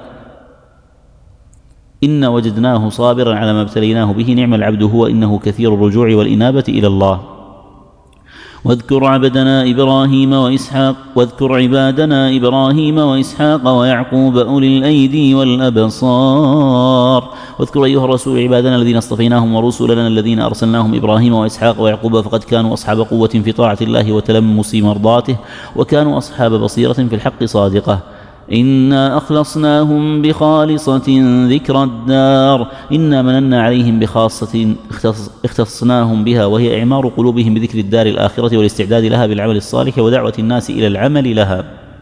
إن وجدناه صابرا على ما ابتليناه به نعم العبد هو إنه كثير الرجوع والإنابة إلى الله. واذكر عبدنا إبراهيم وإسحاق واذكر عبادنا إبراهيم وإسحاق ويعقوب أولي الأيدي والأبصار. واذكر أيها الرسول عبادنا الذين اصطفيناهم ورسلنا الذين أرسلناهم إبراهيم وإسحاق ويعقوب فقد كانوا أصحاب قوة في طاعة الله وتلمس مرضاته وكانوا أصحاب بصيرة في الحق صادقة. إنا أخلصناهم بخالصة ذكر الدار إنا مننا عليهم بخاصة اختصناهم بها وهي إعمار قلوبهم بذكر الدار الآخرة والاستعداد لها بالعمل الصالح ودعوة الناس إلى العمل لها.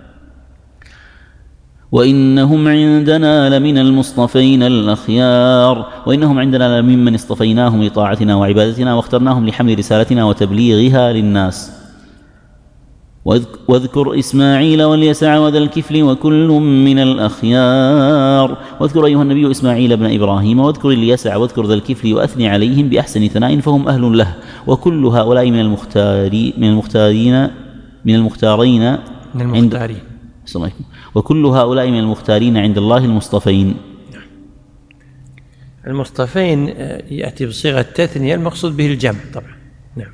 وإنهم عندنا لمن المصطفين الأخيار وإنهم عندنا لممن اصطفيناهم لطاعتنا وعبادتنا واخترناهم لحمل رسالتنا وتبليغها للناس. واذكر إسماعيل واليسع وذا الكفل وكل من الأخيار. واذكر أيها النبي إسماعيل بن إبراهيم واذكر اليسع واذكر ذا الكفل وأثني عليهم بأحسن ثناء فهم أهل له. وكل هؤلاء من المختارين من المختارين من المختارين من المختارين عند وكل هؤلاء من المختارين عند الله المصطفين. المصطفين يأتي بصيغة التثنية المقصود به الجمع طبعا. نعم.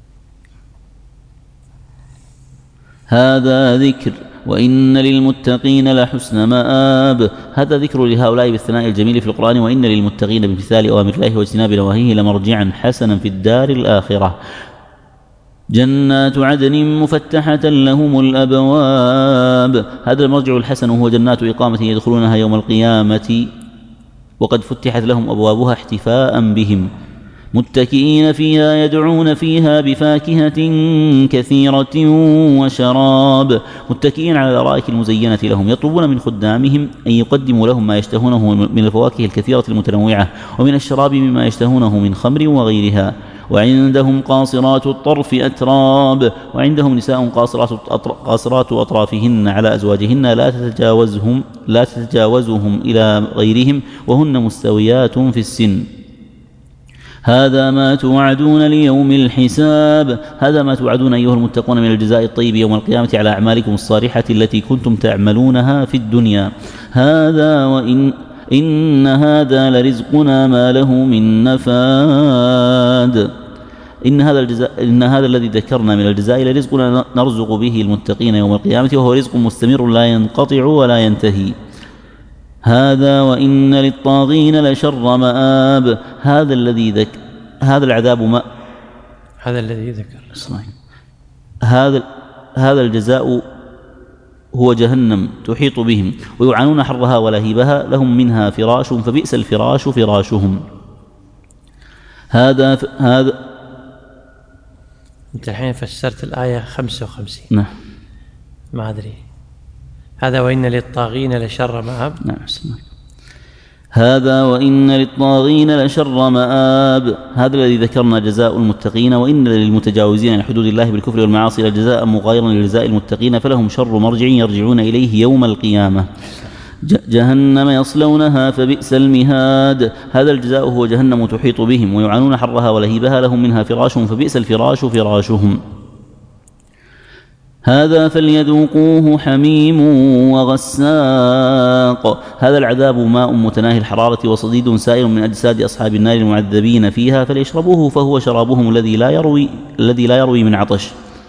هذا ذكر وإن للمتقين لحسن مآب. هذا ذكر لهؤلاء بالثناء الجميل في القرآن. وإن للمتقين بامتثال أوامر الله واجتناب نواهيه لمرجعا حسنا في الدار الآخرة. جنات عدن مفتحة لهم الأبواب. هذا المرجع الحسن وهو جنات إقامة يدخلونها يوم القيامة وقد فتحت لهم أبوابها احتفاء بهم متكئين فيها يدعون فيها بفاكهة كثيرة وشراب. متكئين على الأرائك المزينة لهم يطلبون من خدامهم أن يقدموا لهم ما يشتهونه من الفواكه الكثيرة المتنوعة ومن الشراب مما يشتهونه من خمر وغيرها. وعندهم قاصرات الطرف أتراب. وعندهم نساء قاصرات قاصرات أطرافهن على أزواجهن لا تتجاوزهم لا تتجاوزهم إلى غيرهم وهن مستويات في السن. هذا ما توعدون ليوم الحساب. هذا ما توعدون أيها المتقون من الجزاء الطيب يوم القيامة على أعمالكم الصالحة التي كنتم تعملونها في الدنيا. هذا وإن إن هذا لرزقنا ما له من نفاد. إن هذا الجزاء إن هذا الذي ذكرنا من الجزاء لرزقنا نرزق به المتقين يوم القيامة وهو رزق مستمر لا ينقطع ولا ينتهي. هذا وإن للطاغين لشر مآب. هذا الذي ذكر هذا العذاب ما هذا الذي ذكر هذا هذا الجزاء هو جهنم تحيط بهم ويعانون حرها ولهيبها لهم منها فراش فبئس الفراش فراشهم. هذا ف... هذا أنت الحين فسرت الآية خمسة وخمسين. نعم. ما أدري. هذا وإن للطاغين لشر مآب. نعم. هذا وإن للطاغين لشر مآب. هذا الذي ذكرنا جزاء المتقين. وإن للمتجاوزين لحدود الله بالكفر والمعاصي لجزاء مغايرا لجزاء المتقين فلهم شر مرجع يرجعون إليه يوم القيامة. جهنم يصلونها فبئس المهاد. هذا الجزاء هو جهنم تحيط بهم ويعانون حرها ولهيبها لهم منها فراش فبئس الفراش فراشهم. هذا فليذوقوه حميم وغساق. هذا العذاب ماء متناهي الحرارة وصديد سائر من أجساد أصحاب النار المعذبين فيها فليشربوه فهو شرابهم الذي لا يروي الذي لا يروي من عطش.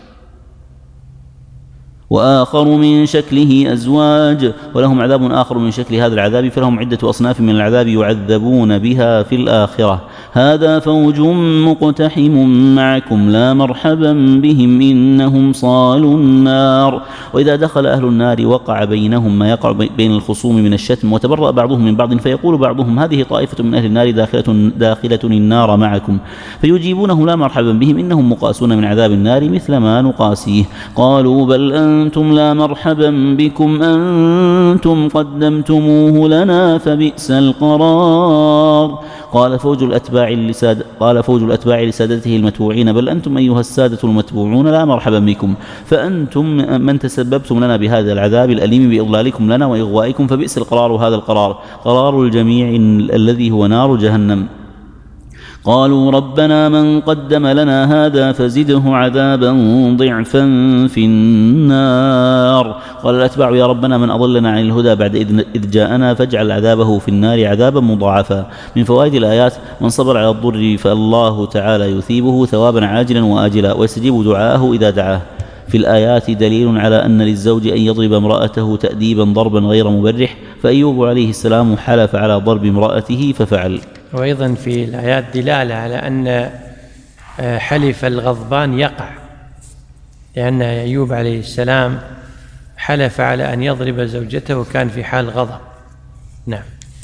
وآخر من شكله أزواج. ولهم عذاب آخر من شكل هذا العذاب فلهم عدة أصناف من العذاب يعذبون بها في الآخرة. هذا فوج مقتحم معكم لا مرحبا بهم إنهم صالوا النار. وإذا دخل أهل النار وقع بينهم ما يقع بين الخصوم من الشتم وتبرأ بعضهم من بعض فيقول بعضهم هذه طائفة من أهل النار داخلة, داخلة النار معكم فيجيبونه لا مرحبا بهم إنهم مقاسون من عذاب النار مثل ما نقاسيه. قالوا بل أنتم لا مرحبا بكم أنتم قدمتموه لنا فبئس القرار. قال فوج الأتباع لساد قال فوج الأتباع لسادته المتبوعين بل أنتم أيها السادة المتبوعون لا مرحبا بكم، فأنتم من تسببتم لنا بهذا العذاب الأليم بإضلالكم لنا وإغوائكم، فبئس القرار هذا القرار، قرار الجميع الذي هو نار جهنم. قالوا ربنا من قدم لنا هذا فزده عذابا ضعفا في النار. قال الأتباع يا ربنا من أضلنا عن الهدى بعد إذ جاءنا فاجعل عذابه في النار عذابا مضاعفا. من فوائد الآيات من صبر على الضر فالله تعالى يثيبه ثوابا عاجلا وآجلا ويستجيب دعاءه إذا دعاه. في الآيات دليل على أن للزوج أن يضرب امرأته تأديبا ضربا غير مبرح، فأيوب عليه السلام حلف على ضرب امرأته ففعل. وأيضا في الآيات دلالة على أن حلف الغضبان يقع، لأن أيوب عليه السلام حلف على أن يضرب زوجته وكان في حال غضب. نعم.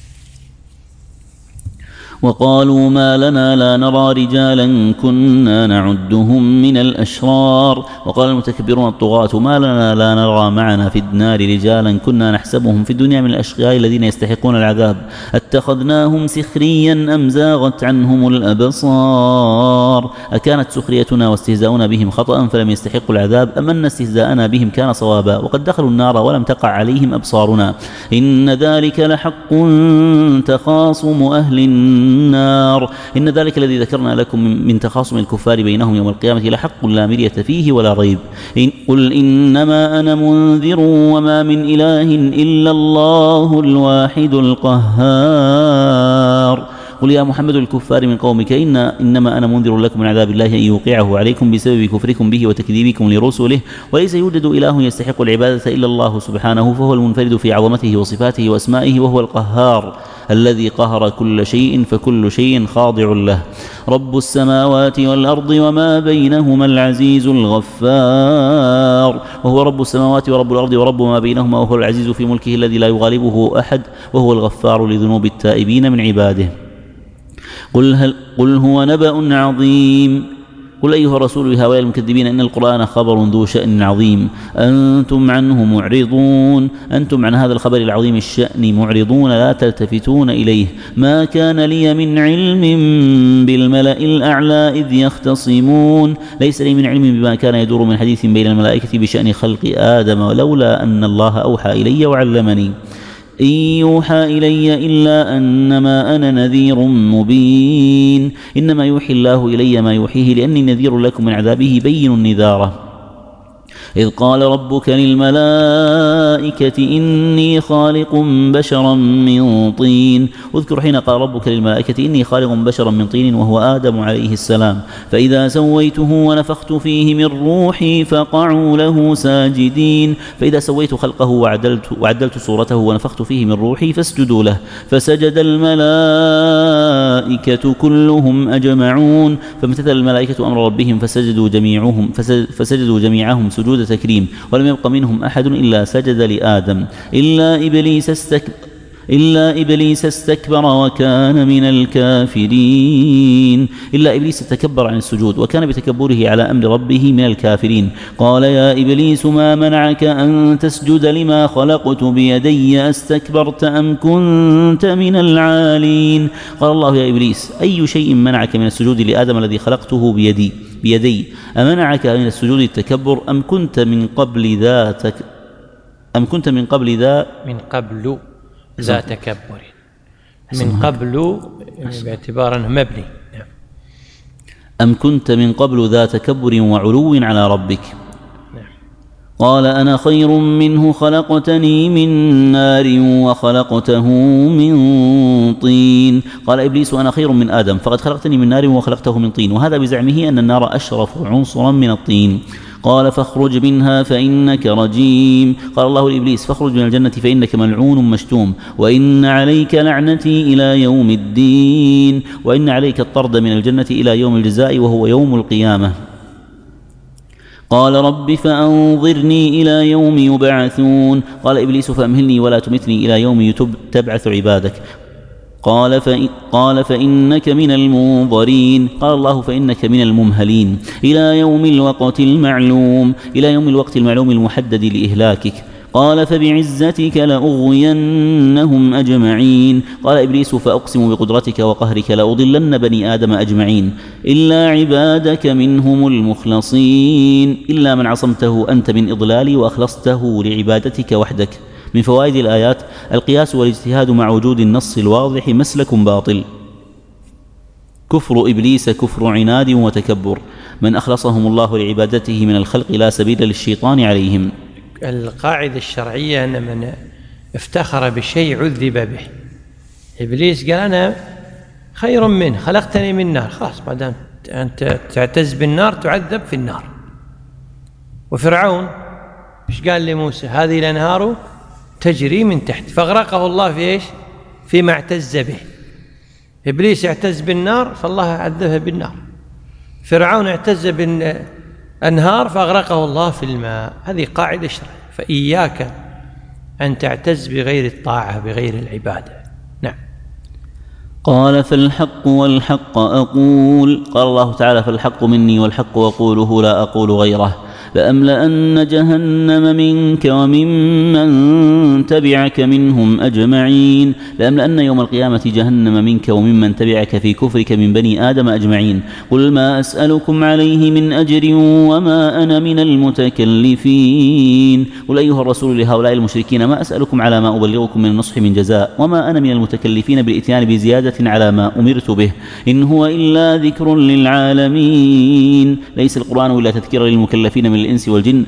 وقالوا ما لنا لا نرى رجالا كنا نعدهم من الأشرار. وقال المتكبرون الطغاة ما لنا لا نرى معنا في النار رجالا كنا نحسبهم في الدنيا من الأشقياء الذين يستحقون العذاب اتخذناهم سخريا أم زاغت عنهم الأبصار. أكانت سخريتنا واستهزاؤنا بهم خطأ فلم يستحقوا العذاب أم أن استهزاءنا بهم كان صوابا وقد دخلوا النار ولم تقع عليهم أبصارنا. إن ذلك لحق تخاصم أهل النار النار. إن ذلك الذي ذكرنا لكم من تخاصم الكفار بينهم يوم القيامة لحق لا مرية فيه ولا ريب. إن قل إنما أنا منذر وما من إله إلا الله الواحد القهار. قل يا محمد الكفار من قومك إن إنما أنا منذر لكم من عذاب الله أن يوقعه عليكم بسبب كفركم به وتكذيبكم لرسله، وليس يوجد إله يستحق العبادة إلا الله سبحانه، فهو المنفرد في عظمته وصفاته وأسمائه، وهو القهار الذي قهر كل شيء فكل شيء خاضع له. رب السماوات والأرض وما بينهما العزيز الغفار. وهو رب السماوات ورب الأرض ورب ما بينهما، وهو العزيز في ملكه الذي لا يغالبه أحد، وهو الغفار لذنوب التائبين من عباده. قل, هل قل هو نبأ عظيم. قل أيها الرسول لهؤلاء المكذبين إن القرآن خبر ذو شأن عظيم أنتم عنه معرضون. أنتم عن هذا الخبر العظيم الشأن معرضون لا تلتفتون إليه. ما كان لي من علم بالملأ الأعلى إذ يختصمون. ليس لي من علم بما كان يدور من حديث بين الملائكة بشأن خلق آدم لولا أن الله أوحى إلي وعلمني. إن يوحى إلي إلا أنما أنا نذير مبين. إنما يوحي الله إلي ما يوحيه لأني نذير لكم من عذابه بين النذارة. إذ قال ربك للملائكة إني خالق بشرا من طين. اذكر حين قال ربك للملائكة إني خالق بشرا من طين وهو آدم عليه السلام. فإذا سويته ونفخت فيه من روحي فقعوا له ساجدين. فإذا سويت خلقه وعدلت, وعدلت صورته ونفخت فيه من روحي فاسجدوا له. فسجد الملائكة كلهم أجمعون. فامتثل الملائكة أمر ربهم فسجدوا جميعهم, فسجدوا جميعهم سجود تكريم، ولم يبق منهم أحد إلا سجد لآدم إلا إبليس استكبر إلا إبليس استكبر وكان من الكافرين. إلا إبليس تكبر عن السجود وكان بتكبره على أمر ربه من الكافرين. قال يا إبليس ما منعك أن تسجد لما خلقت بيدي أستكبرت أم كنت من العالين. قال الله يا إبليس أي شيء منعك من السجود لآدم الذي خلقته بيدي بيدي أمنعك من السجود التكبر أم كنت من قبل ذا تك أم كنت من قبل ذا من قبل ذا تكبر من قبل باعتبار أنه مبني. أم كنت من قبل ذا تكبر وعلو على ربك. قال أنا خير منه خلقتني من نار وخلقته من طين. قال إبليس أنا خير من آدم فقد خلقتني من نار وخلقته من طين، وهذا بزعمه أن النار أشرف عنصرا من الطين. قال فاخرج منها فإنك رجيم. قال الله لإبليس فاخرج من الجنة فإنك ملعون مشتوم، وإن عليك لعنتي إلى يوم الدين، وإن عليك الطرد من الجنة إلى يوم الجزاء وهو يوم القيامة. قال رب فأنظرني إلى يوم يبعثون. قال إبليس فأمهلني ولا تمتني إلى يوم تبعث عبادك. قال, فإن قال فإنك من المنظرين. قال الله فإنك من الممهلين إلى يوم الوقت المعلوم، إلى يوم الوقت المعلوم المحدد لإهلاكك. قال فبعزتك لأغوينهم أجمعين. قال إبليس فأقسم بقدرتك وقهرك لأضلن بني آدم أجمعين إلا عبادك منهم المخلصين، إلا من عصمته أنت من إضلالي وأخلصته لعبادتك وحدك. من فوائد الآيات: القياس والاجتهاد مع وجود النص الواضح مسلك باطل. كفر إبليس كفر عناد وتكبر، من أخلصهم الله لعبادته من الخلق لا سبيل للشيطان عليهم. القاعدة الشرعية أن من افتخر بشيء عذب به. إبليس قال أنا خير منه، خلقتني من نار، خلاص ما دام أنت تعتز بالنار تعذب في النار. وفرعون إيش قال لموسى؟ هذه الأنهار تجري من تحت، فاغرقه الله في إيش؟ فيما اعتز به. إبليس اعتز بالنار فالله عذبه بالنار، فرعون اعتز بالأنهار فاغرقه الله في الماء. هذه قاعدة شرعية، فإياك أن تعتز بغير الطاعة بغير العبادة. نعم. قال فالحق والحق أقول. قال الله تعالى فالحق مني والحق أقوله لا أقول غيره. لأملأن جهنم منك وممن تبعك منهم أجمعين. لأملأن يوم القيامة جهنم منك وممن تبعك في كفرك من بني آدم أجمعين. قل ما أسألكم عليه من أجر وما أنا من المتكلفين. قل أيها الرسول لهؤلاء المشركين ما أسألكم على ما أبلغكم من النصح من جزاء، وما أنا من المتكلفين بالإتيان بزيادة على ما أمرت به، إن هو إلا ذكر للعالمين. ليس القرآن إلا تذكير للمكلفين من الإنس والجن،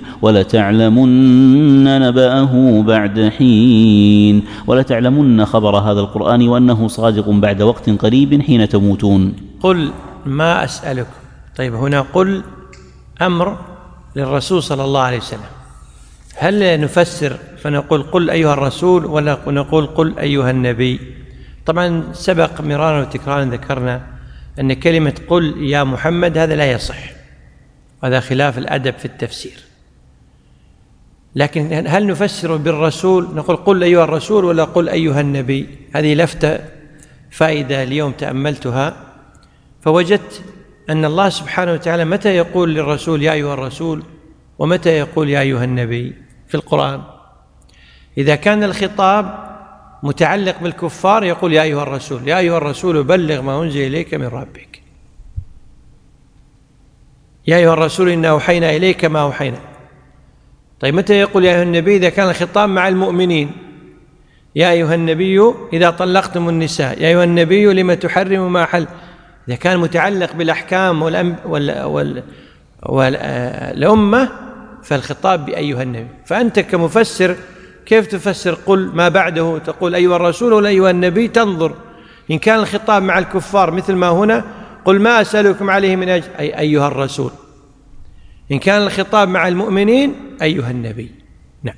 ولتعلمن نبأه بعد حين. ولتعلمن خبر هذا القرآن وأنه صادق بعد وقت قريب حين تموتون. قل ما أسألكم. طيب هنا قل أمر للرسول صلى الله عليه وسلم، هل نفسر فنقول قل أيها الرسول ولا نقول قل أيها النبي؟ طبعا سبق مرارا وتكرارا ذكرنا أن كلمة قل يا محمد هذا لا يصح، هذا خلاف الأدب في التفسير. لكن هل نفسر بالرسول نقول قل أيها الرسول ولا قل أيها النبي؟ هذه لفتة فائدة اليوم تأملتها، فوجدت أن الله سبحانه وتعالى متى يقول للرسول يا أيها الرسول ومتى يقول يا أيها النبي في القرآن. إذا كان الخطاب متعلق بالكفار يقول يا أيها الرسول، يا أيها الرسول بلغ ما أنزل إليك من ربك، يا أيها الرسول إنا أوحينا إليك ما أوحينا. طيب متى يقول يا أيها النبي؟ إذا كان الخطاب مع المؤمنين، يا أيها النبي إذا طلقتم النساء، يا أيها النبي لما تحرم ما حل. إذا كان متعلق بالأحكام والأم وال وال والأمة فالخطاب بأيها النبي. فأنت كمفسر كيف تفسر قل ما بعده؟ تقول أيها الرسول ولا أيها النبي؟ تنظر إن كان الخطاب مع الكفار مثل ما هنا قل ما أسألكم عليه من أجر أي أيها الرسول، إن كان الخطاب مع المؤمنين أيها النبي. نعم.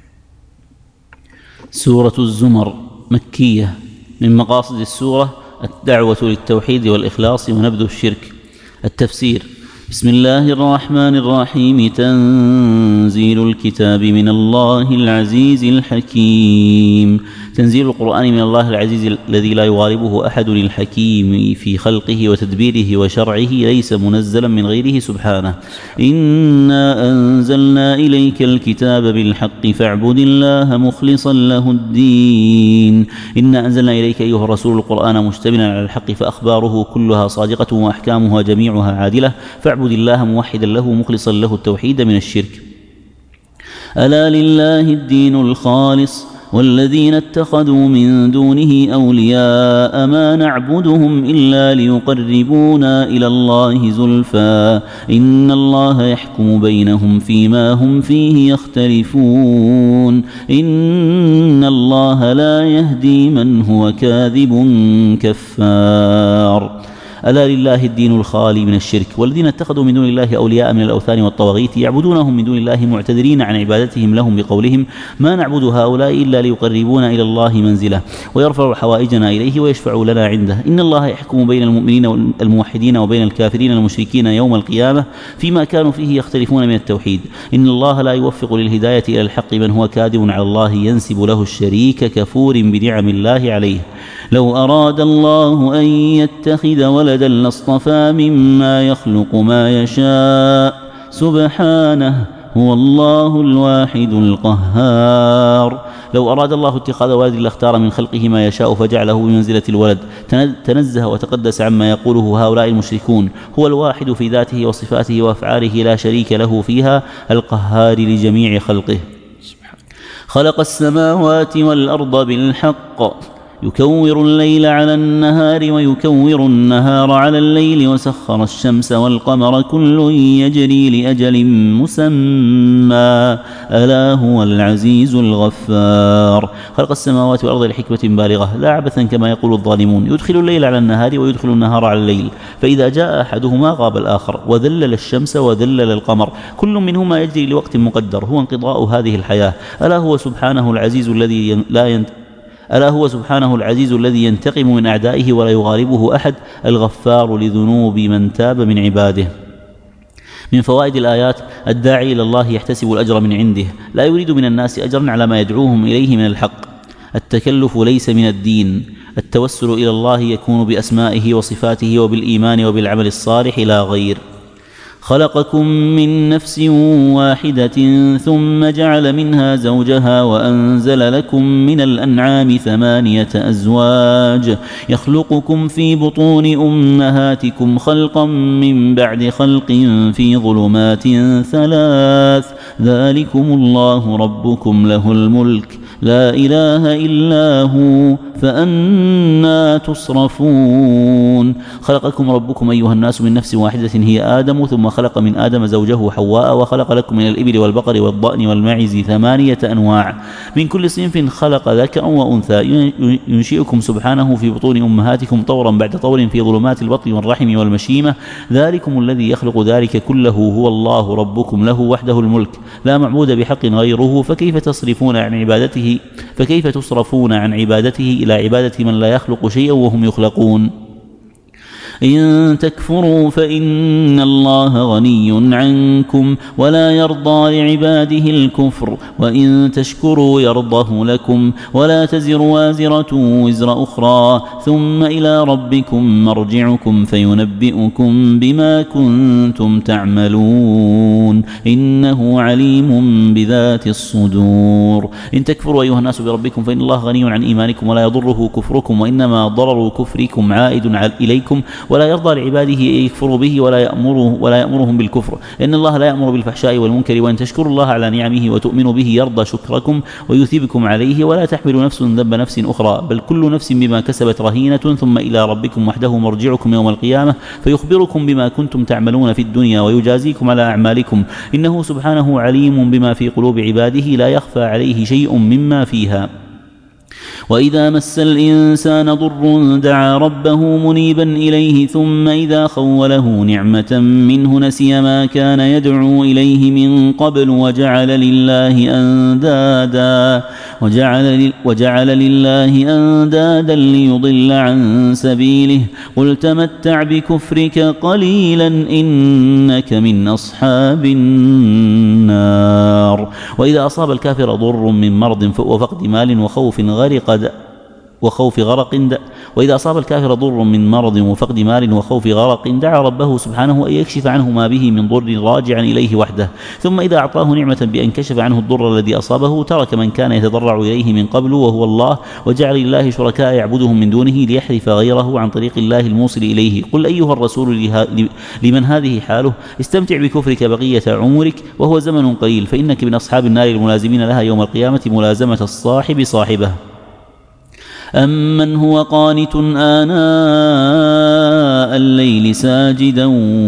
سورة الزمر مكية، من مقاصد السورة الدعوة للتوحيد والإخلاص ونبذ الشرك. التفسير: بسم الله الرحمن الرحيم. تنزيل الكتاب من الله العزيز الحكيم. تنزيل القرآن من الله العزيز الذي لا يغالبه أحد، الحكيم في خلقه وتدبيره وشرعه، ليس منزلا من غيره سبحانه. إنا أنزلنا إليك الكتاب بالحق فاعبد الله مخلصا له الدين. إنا أنزلنا إليك أيها الرسول القرآن مشتملا على الحق، فأخباره كلها صادقة وأحكامها جميعها عادلة، فاعبد الله موحدا له مخلصا له التوحيد من الشرك. ألا لله الدين الخالص، والذين اتخذوا من دونه أولياء ما نعبدهم إلا ليقربونا إلى الله زلفى إن الله يحكم بينهم فيما هم فيه يختلفون إن الله لا يهدي من هو كاذب كفار. ألا لله الدين الخالي من الشرك، والذين اتخذوا من دون الله أولياء من الأوثان والطواغيت يعبدونهم من دون الله معتذرين عن عبادتهم لهم بقولهم ما نعبد هؤلاء إلا ليقربونا إلى الله منزلة ويرفع حوائجنا إليه ويشفعوا لنا عنده إن الله يحكم بين المؤمنين الموحدين وبين الكافرين المشركين يوم القيامة فيما كانوا فيه يختلفون من التوحيد إن الله لا يوفق للهداية إلى الحق من هو كاذب على الله ينسب له الشريك كفور بنعم الله عليه لو أراد الله أن يتخذ ولدا لاصطفى مما يخلق ما يشاء سبحانه هو الله الواحد القهار. لو أراد الله اتخاذ ولد لاختار من خلقه ما يشاء فجعله بمنزلة الولد. تنزه وتقدس عما يقوله هؤلاء المشركون. هو الواحد في ذاته وصفاته وأفعاله لا شريك له فيها، القهار لجميع خلقه. خلق السماوات والأرض بالحق يكور الليل على النهار ويكور النهار على الليل وسخر الشمس والقمر كل يجري لأجل مسمى ألا هو العزيز الغفار. خلق السماوات والأرض لحكمة بالغة لا عبثا كما يقول الظالمون. يدخل الليل على النهار ويدخل النهار على الليل، فإذا جاء أحدهما غاب الآخر، وذلل الشمس وذلل القمر، كل منهما يجري لوقت مقدر هو انقضاء هذه الحياة. ألا هو سبحانه العزيز الذي لا ينت ألا هو سبحانه العزيز الذي ينتقم من أعدائه ولا يغالبه أحد، الغفار لذنوب من تاب من عباده. من فوائد الآيات: الداعي إلى الله يحتسب الأجر من عنده، لا يريد من الناس أجرا على ما يدعوهم إليه من الحق. التكلف ليس من الدين. التوسل إلى الله يكون بأسمائه وصفاته وبالإيمان وبالعمل الصالح لا غير. خلقكم من نفس واحدة ثم جعل منها زوجها وأنزل لكم من الأنعام ثمانية أزواج يخلقكم في بطون أمهاتكم خلقا من بعد خلق في ظلمات ثلاث ذلكم الله ربكم له الملك لا إله إلا هو فأنى تصرفون. خلقكم ربكم أيها الناس من نفس واحدة هي آدم، ثم خلق من آدم زوجه حواء، وخلق لكم من الإبل والبقر والضأن والمعز ثمانية أنواع من كل صنف خلق ذكرا وأنثى ينشئكم سبحانه في بطون أمهاتكم طورا بعد طور في ظلمات البطن والرحم والمشيمة. ذلكم الذي يخلق ذلك كله هو الله ربكم له وحده الملك لا معبود بحق غيره، فكيف تصرفون عن عبادته فكيف تصرفون عن عبادته إلى عبادة من لا يخلق شيئا وهم يخلقون؟ إن تكفروا فإن الله غني عنكم ولا يرضى لعباده الكفر وإن تشكروا يرضه لكم ولا تزر وازرة وزر أخرى ثم إلى ربكم مرجعكم فينبئكم بما كنتم تعملون إنه عليم بذات الصدور. إن تكفروا أيها الناس بربكم فإن الله غني عن إيمانكم ولا يضره كفركم، وإنما ضرر كفركم عائد إليكم، ولا يرضى لعباده أن يكفروا به ولا يأمره ولا يأمرهم بالكفر، إن الله لا يأمر بالفحشاء والمنكر، وإن تشكروا الله على نعمه وتؤمنوا به يرضى شكركم ويثيبكم عليه، ولا تحمل نفس ذنب نفس أخرى بل كل نفس بما كسبت رهينة ثم إلى ربكم وحده مرجعكم يوم القيامة فيخبركم بما كنتم تعملون في الدنيا ويجازيكم على أعمالكم إنه سبحانه عليم بما في قلوب عباده لا يخفى عليه شيء مما فيها. وإذا مس الإنسان ضر دعا ربه منيبا إليه ثم إذا خوله نعمة منه نسي ما كان يدعو إليه من قبل وجعل لله أندادا وجعل, وجعل لله أندادا ليضل عن سبيله قل تمتع بكفرك قليلا إنك من أصحاب النار. وإذا أصاب الكافر ضر من مرض وفقد مال وخوف غرق وخوف غرق د... وإذا أصاب الكافر ضر من مرض وفقد مال وخوف غرق دعا ربه سبحانه أن يكشف عنه ما به من ضر راجعا إليه وحده، ثم إذا أعطاه نعمة بأن كشف عنه الضر الذي أصابه ترك من كان يتضرع إليه من قبل وهو الله وجعل لله شركاء يعبدهم من دونه ليحرف غيره عن طريق الله الموصل إليه. قل أيها الرسول له... لمن هذه حاله استمتع بكفرك بقية عمرك وهو زمن قليل فإنك من أصحاب النار الملازمين لها يوم القيامة ملازمة الصاحب صاحبه. أمن هو قانت آناء الليل ساجدا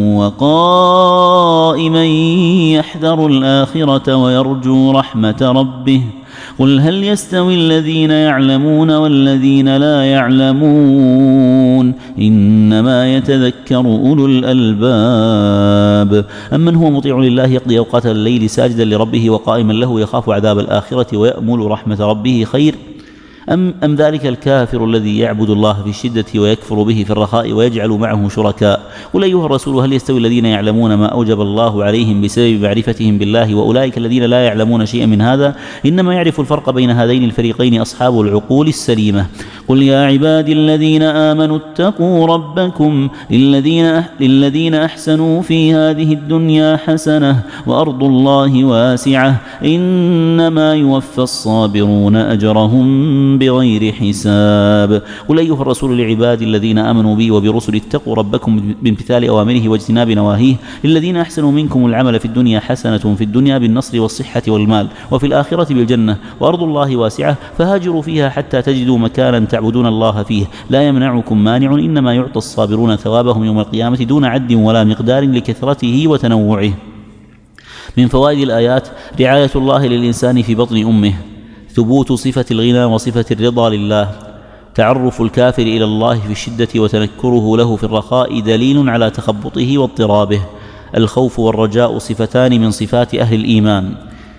وقائما يحذر الآخرة ويرجو رحمة ربه قل هل يستوي الذين يعلمون والذين لا يعلمون إنما يتذكر أولو الألباب. أمن هو مطيع لله يقضي أوقات الليل ساجدا لربه وقائما له يخاف عذاب الآخرة ويأمل رحمة ربه خير أم, أم ذلك الكافر الذي يعبد الله في الشدة ويكفر به في الرخاء ويجعل معه شركاء؟ قل أيها الرسول هل يستوي الذين يعلمون ما أوجب الله عليهم بسبب معرفتهم بالله وأولئك الذين لا يعلمون شيئا من هذا؟ إنما يعرف الفرق بين هذين الفريقين أصحاب العقول السليمة. قل يا عبادي الذين آمنوا اتقوا ربكم للذين, للذين أحسنوا في هذه الدنيا حسنة وأرض الله واسعة إنما يوفى الصابرون أجرهم بغير حساب. قل أيها الرسول لعبادي الذين آمنوا بي وبرسل اتقوا ربكم بامتثال أوامره واجتناب نواهيه للذين أحسنوا منكم العمل في الدنيا حسنة في الدنيا بالنصر والصحة والمال وفي الآخرة بالجنة وأرض الله واسعة فهاجروا فيها حتى تجدوا مكانا تعبدون الله فيه لا يمنعكم مانع إنما يعطى الصابرون ثوابهم يوم القيامة دون عد ولا مقدار لكثرته وتنوعه. من فوائد الآيات رعاية الله للإنسان في بطن أمه، ثبوت صفة الغنى وصفة الرضا لله، تعرف الكافر إلى الله في الشدة وتنكره له في الرخاء دليل على تخبطه واضطرابه، الخوف والرجاء صفتان من صفات أهل الإيمان.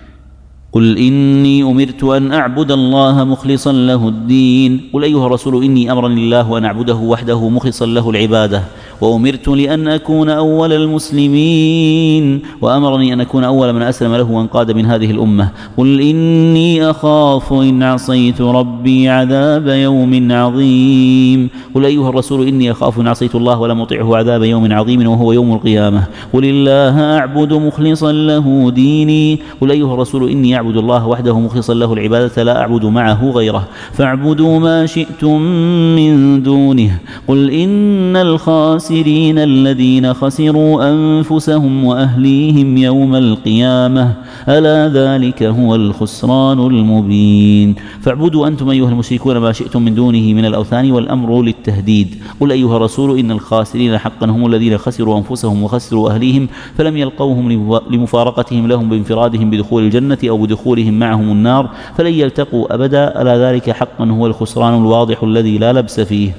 قل إني أمرت أن أعبد الله مخلصا له الدين. قل أيها الرسول إني أمرني الله أن أعبده وحده مخلصا له العبادة وأمرت لأن أكون أول المسلمين وأمرني أن أكون أول من أسلم له وانقاد من هذه الأمة. قل إني أخاف إن عصيت ربي عذاب يوم عظيم. قل أيها الرسول إني أخاف إن عصيت الله ولم أطعه عذاب يوم عظيم وهو يوم القيامة. قل الله أعبد مخلصا له ديني. قل أيها الرسول إني أعبد الله وحده مخلصا له العبادة لا أعبد معه غيره فاعبدوا ما شئتم من دونه. قل إن الخاسرين الذين خسروا أنفسهم وأهليهم يوم القيامة ألا ذلك هو الخسران المبين. فاعبدوا أنتم أيها المشركون ما شئتم من دونه من الأوثان والأمر للتهديد. قل أيها الرسول إن الخاسرين حقا هم الذين خسروا أنفسهم وخسروا أهليهم فلم يلقوهم لمفارقتهم لهم بانفرادهم بدخول الجنة أو بدخولهم معهم النار فلن يلتقوا أبدا ألا ذلك حقا هو الخسران الواضح الذي لا لبس فيه.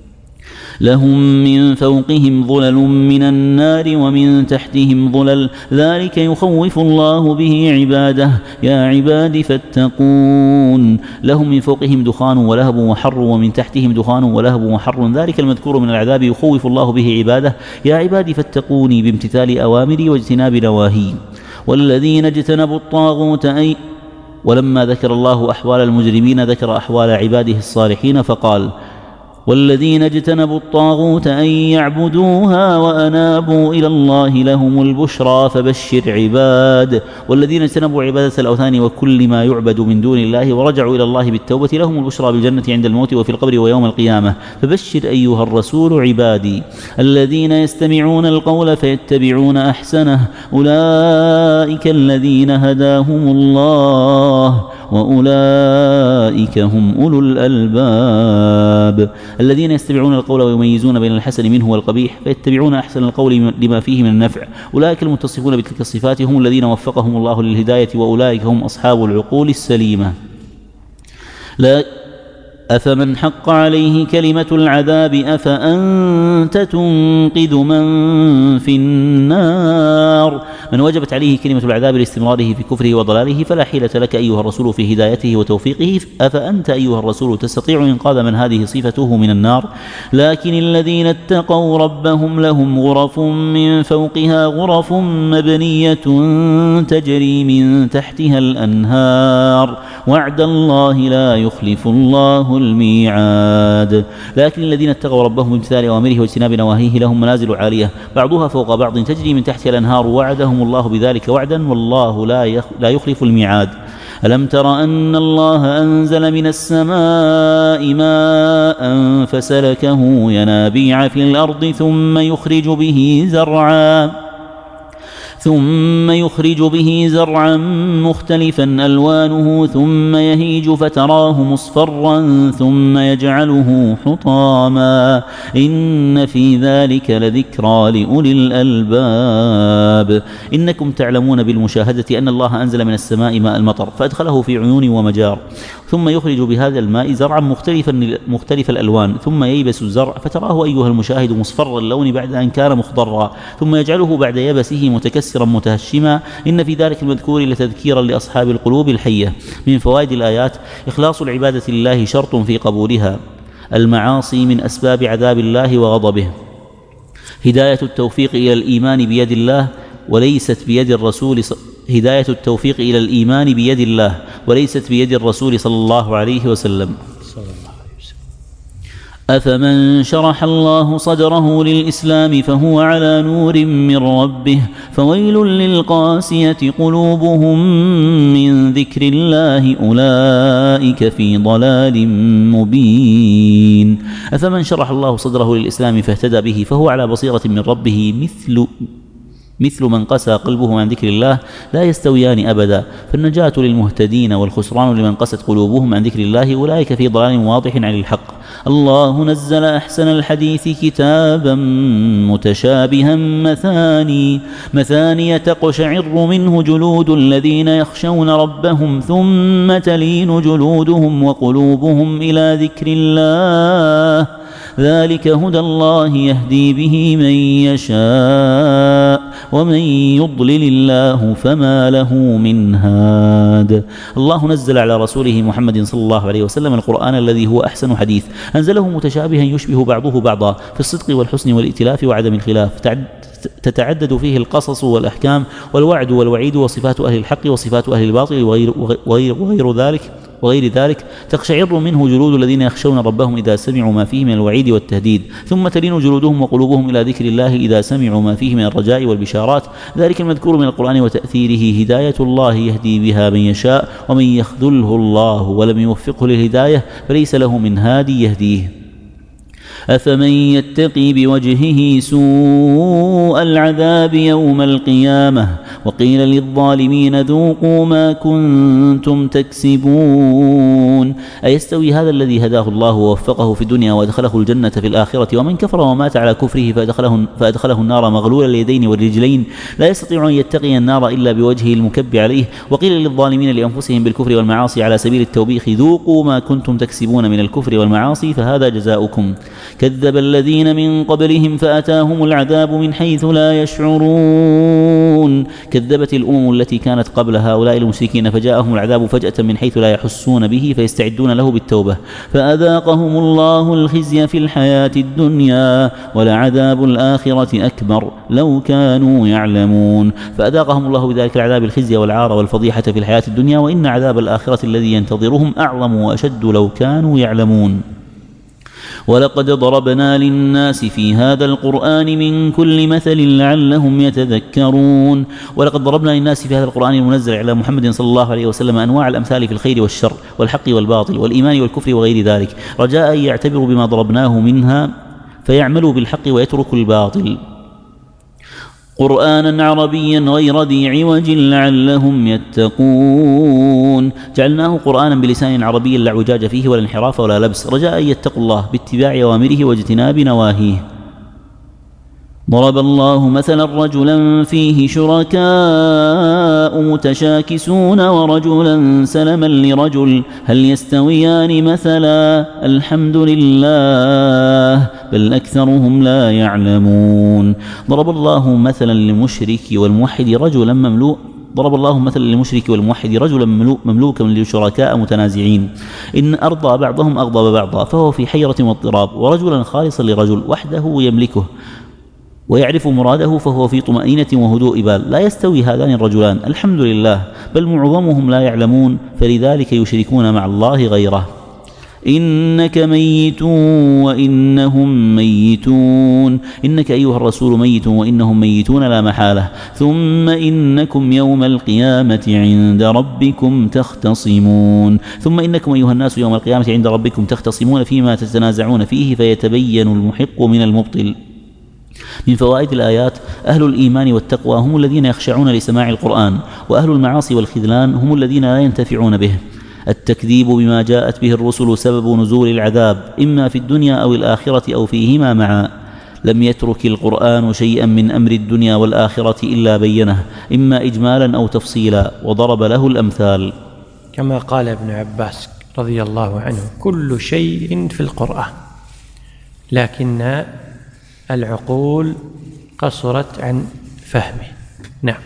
لهم من فوقهم ظلل من النار ومن تحتهم ظلل ذلك يخوف الله به عباده يا عباد فاتقون. لهم من فوقهم دخان ولهب وحر ومن تحتهم دخان ولهب وحر ذلك المذكور من العذاب يخوف الله به عباده يا عباد فاتقوني بامتثال أوامري واجتناب نواهي. والذين اجتنبوا الطاغوت أي ولما ذكر الله أحوال المجرمين ذكر أحوال عباده الصالحين فقال والذين اجتنبوا الطاغوت أن يعبدوها وأنابوا إلى الله لهم البشرى فبشر عباد. والذين اجتنبوا عبادة الأوثان وكل ما يعبد من دون الله ورجعوا إلى الله بالتوبة لهم البشرى بالجنة عند الموت وفي القبر ويوم القيامة. فبشر أيها الرسول عبادي الذين يستمعون القول فيتبعون أحسنه أولئك الذين هداهم الله وأولئك هم أولو الألباب. الذين يستمعون القول ويميزون بين الحسن منه والقبيح فيتبعون أحسن القول لما فيه من النفع أولئك المتصفون بتلك الصفات هم الذين وفقهم الله للهداية وأولئك هم أصحاب العقول السليمة. لا أفمن حق عليه كلمة العذاب أفأنت تنقذ من في النار. من وجبت عليه كلمة العذاب لاستمراره في كفره وضلاله فلا حيلة لك أيها الرسول في هدايته وتوفيقه أفأنت أيها الرسول تستطيع إنقاذ من هذه صفته من النار. لكن الذين اتقوا ربهم لهم غرف من فوقها غرف مبنية تجري من تحتها الأنهار وعد الله لا يخلف الله الميعاد. لكن الذين اتقوا ربهم بامتثال أوامره واجتناب نواهيه لهم منازل عالية بعضها فوق بعض تجري من تحتها الأنهار وعدهم الله بذلك وعدا والله لا يخلف الميعاد. ألم تر أن الله أنزل من السماء ماء فسلكه ينابيع في الأرض ثم يخرج به زرعا ثم يخرج به زرعا مختلفا ألوانه ثم يهيج فتراه مصفرا ثم يجعله حطاما إن في ذلك لذكرى لأولي الألباب. إنكم تعلمون بالمشاهدة أن الله أنزل من السماء ماء المطر فأدخله في عيون ومجار ثم يخرج بهذا الماء زرعا مختلفا مختلف الألوان ثم ييبس الزرع فتراه أيها المشاهد مصفر اللون بعد أن كان مخضرا ثم يجعله بعد يبسه متكسرا متبسرا متهشما إن في ذلك المذكور لتذكيرا لأصحاب القلوب الحية. من فوائد الآيات إخلاص العبادة لله شرط في قبولها. المعاصي من أسباب عذاب الله وغضبه. هداية التوفيق إلى الإيمان بيد الله وليست بيد الرسول ص... هداية التوفيق إلى الإيمان بيد الله وليست بيد الرسول صلى الله عليه وسلم. صلى الله عليه وسلم. أفمن شرح الله صدره للإسلام فهو على نور من ربه فويل للقاسية قلوبهم من ذكر الله أولئك في ضلال مبين. أفمن شرح الله صدره للإسلام فاهتدى به فهو على بصيرة من ربه مثل مثل من قسى قلبه عن ذكر الله لا يستويان أبدا، فالنجاة للمهتدين والخسران لمن قست قلوبهم عن ذكر الله أولئك في ضلال واضح عن الحق. الله نزل أحسن الحديث كتابا متشابها مثاني مثاني تقشعر منه جلود الذين يخشون ربهم ثم تلين جلودهم وقلوبهم إلى ذكر الله ذلك هدى الله يهدي به من يشاء ومن يضلل الله فما له من هاد. الله نزل على رسوله محمد صلى الله عليه وسلم القرآن الذي هو أحسن حديث، أنزله متشابها يشبه بعضه بعضا في الصدق والحسن والائتلاف وعدم الخلاف، تتعدد فيه القصص والأحكام والوعد والوعيد وصفات أهل الحق وصفات أهل الباطل وغير, وغير, وغير ذلك وغير ذلك تقشعر منه جلود الذين يخشون ربهم إذا سمعوا ما فيه من الوعيد والتهديد، ثم تلين جلودهم وقلوبهم إلى ذكر الله إذا سمعوا ما فيه من الرجاء والبشارات. ذلك المذكور من القرآن وتأثيره هداية الله يهدي بها من يشاء ومن يخذله الله ولم يوفقه للهداية فليس له من هادي يهديه. أفمن يتقي بوجهه سوء العذاب يوم القيامة وقيل للظالمين ذوقوا ما كنتم تكسبون. أيستوي هذا الذي هداه الله ووفقه في الدنيا وأدخله الجنة في الآخرة ومن كفر ومات على كفره فأدخله, فأدخله النار مغلول اليدين والرجلين لا يستطيع أن يتقي النار إلا بوجهه المكب عليه. وقيل للظالمين لأنفسهم بالكفر والمعاصي على سبيل التوبيخ ذوقوا ما كنتم تكسبون من الكفر والمعاصي فهذا جزاؤكم. كذب الذين من قبلهم فأتاهم العذاب من حيث لا يشعرون. كذبت الأمم التي كانت قبل هؤلاء المشركين فجاءهم العذاب فجأة من حيث لا يحسون به فيستعدون له بالتوبة فأذاقهم الله الخزي في الحياة الدنيا ولعذاب الآخرة أكبر لو كانوا يعلمون. فأذاقهم الله بذلك العذاب الخزي والعار والفضيحة في الحياة الدنيا وإن عذاب الآخرة الذي ينتظرهم أعظم وأشد لو كانوا يعلمون. ولقد ضربنا للناس في هذا القرآن من كل مثل لعلهم يتذكرون. ولقد ضربنا للناس في هذا القرآن المنزل على محمد صلى الله عليه وسلم أنواع الأمثال في الخير والشر والحق والباطل والإيمان والكفر وغير ذلك رجاء أن يعتبروا بما ضربناه منها فيعملوا بالحق ويتركوا الباطل. قرآنا عربيا غير ذي عوج لعلهم يتقون. جعلناه قرآنا بلسان عربي لا اعوجاج فيه ولا انحراف ولا لبس رجاء أن يتقوا الله باتباع أوامره واجتناب نواهيه. ضرب الله مثلا رجلا فيه شركاء متشاكسون ورجلا سلما لرجل هل يستويان مثلا الحمد لله بل أكثرهم لا يعلمون. ضرب الله مثلا للمشرك والموحد رجلا مملوء ضرب الله مثلا للمشرك والموحد رجلا مملوكا لشركاء متنازعين إن أرضى بعضهم أغضب بعضا فهو في حيرة واضطراب ورجلا خالصا لرجل وحده يملكه ويعرف مراده فهو في طمأنينة وهدوء بال لا يستوي هذان الرجلان الحمد لله بل معظمهم لا يعلمون فلذلك يشركون مع الله غيره. إنك ميت وإنهم ميتون. إنك أيها الرسول ميت وإنهم ميتون لا محالة ثم إنكم يوم القيامة عند ربكم تختصمون. ثم إنكم أيها الناس يوم القيامة عند ربكم تختصمون فيما تتنازعون فيه فيتبين المحق من المبطل. من فوائد الآيات أهل الإيمان والتقوى هم الذين يخشعون لسماع القرآن وأهل المعاصي والخذلان هم الذين لا ينتفعون به. التكذيب بما جاءت به الرسل سبب نزول العذاب إما في الدنيا أو الآخرة أو فيهما معا. لم يترك القرآن شيئا من أمر الدنيا والآخرة إلا بينه إما إجمالا أو تفصيلا وضرب له الأمثال كما قال ابن عباس رضي الله عنه كل شيء في القرآن لكن العقول قصرت عن فهمه. نعم.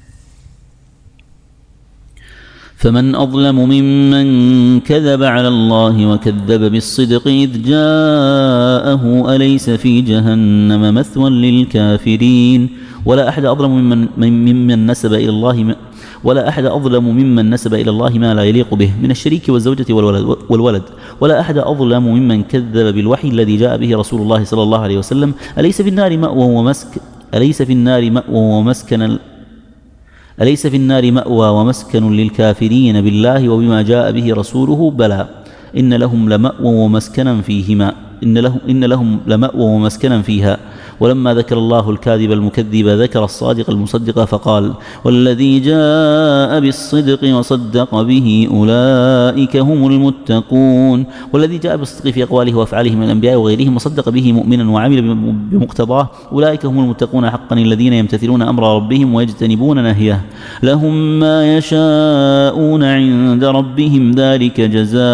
فمن أظلم ممن كذب على الله وكذب بالصدق إذ جاءه أليس في جهنم مثوى للكافرين ولا أحد أظلم ممن, ممن نسب إلى الله ولا أحد أظلم ممن نسب إلى الله ما لا يليق به من الشريك والزوجة والولد, والولد ولا أحد أظلم ممن كذب بالوحي الذي جاء به رسول الله صلى الله عليه وسلم. أليس في النار مأوى ومسك أليس في النار مأوى ومسكن أليس في النار مأوى ومسكن للكافرين بالله وبما جاء به رسوله؟ بلى إن لهم لمأوى ومسكنا فيهما إن لهم, إن لهم لمأوى ومسكنا فيها. ولما ذكر الله الكاذب المكذب ذكر الصادق المصدق فقال والذي جاء بالصدق وصدق به أولئك هم المتقون. والذي جاء بالصدق في أقواله وأفعاله من الأنبياء وغيرهم وصدق به مؤمنا وعمل بمقتضاه أولئك هم المتقون حقا الذين يمتثلون أمر ربهم ويجتنبون نهيه لهم ما يشاءون عند ربهم ذلك جزاء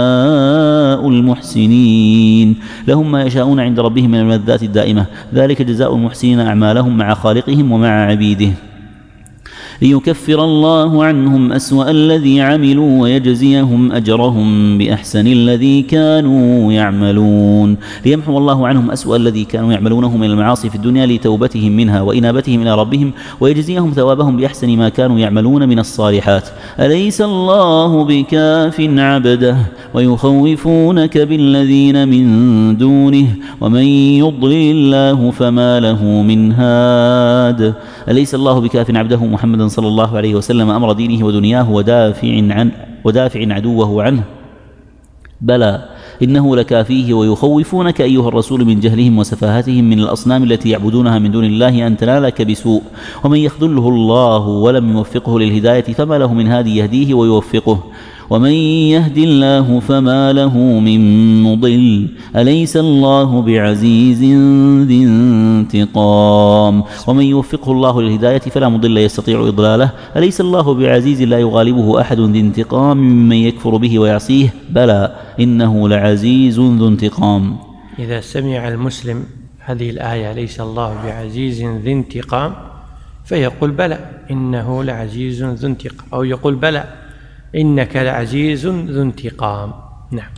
المحسنين لهم ما يشاءون عند ربهم من الملذات الدائمة ذلك جزاء المحسنين أعمالهم مع خالقهم ومع عبيده ليكفر الله عنهم أسوأ الذي عملوا ويجزيهم أجرهم بأحسن الذي كانوا يعملون ليمحو الله عنهم أسوأ الذي كانوا يعملونه من المعاصي في الدنيا لتوبتهم منها وإنابتهم إلى ربهم ويجزيهم ثوابهم بأحسن ما كانوا يعملون من الصالحات. أليس الله بكاف عبده ويخوفونك بالذين من دونه ومن يضلل الله فما له من هاد. أليس الله بكاف عبده محمد صلى الله عليه وسلم أمر دينه ودنياه ودافع عن ودافع عدوه عنه؟ بلى إنه لكافيه ويخوفونك أيها الرسول من جهلهم وسفاهتهم من الأصنام التي يعبدونها من دون الله أن تنالك بسوء ومن يخذله الله ولم يوفقه للهداية فما له من هادي يهديه ويوفقه ومن يهد الله فما له من مضل. أليس الله بعزيز ذي انتقام ومن يوفقه الله للهداية فلا مضل يستطيع إضلاله. أليس الله بعزيز لا يغالبه أحد ذي انتقام ممن يكفر به ويعصيه؟ بلى إنه لعزيز ذو انتقام. إذا سمع المسلم هذه الآية ليس الله بعزيز ذي انتقام فيقول بلى إنه لعزيز ذو انتقام أو يقول بلى إنك لعزيز ذو انتقام. نعم.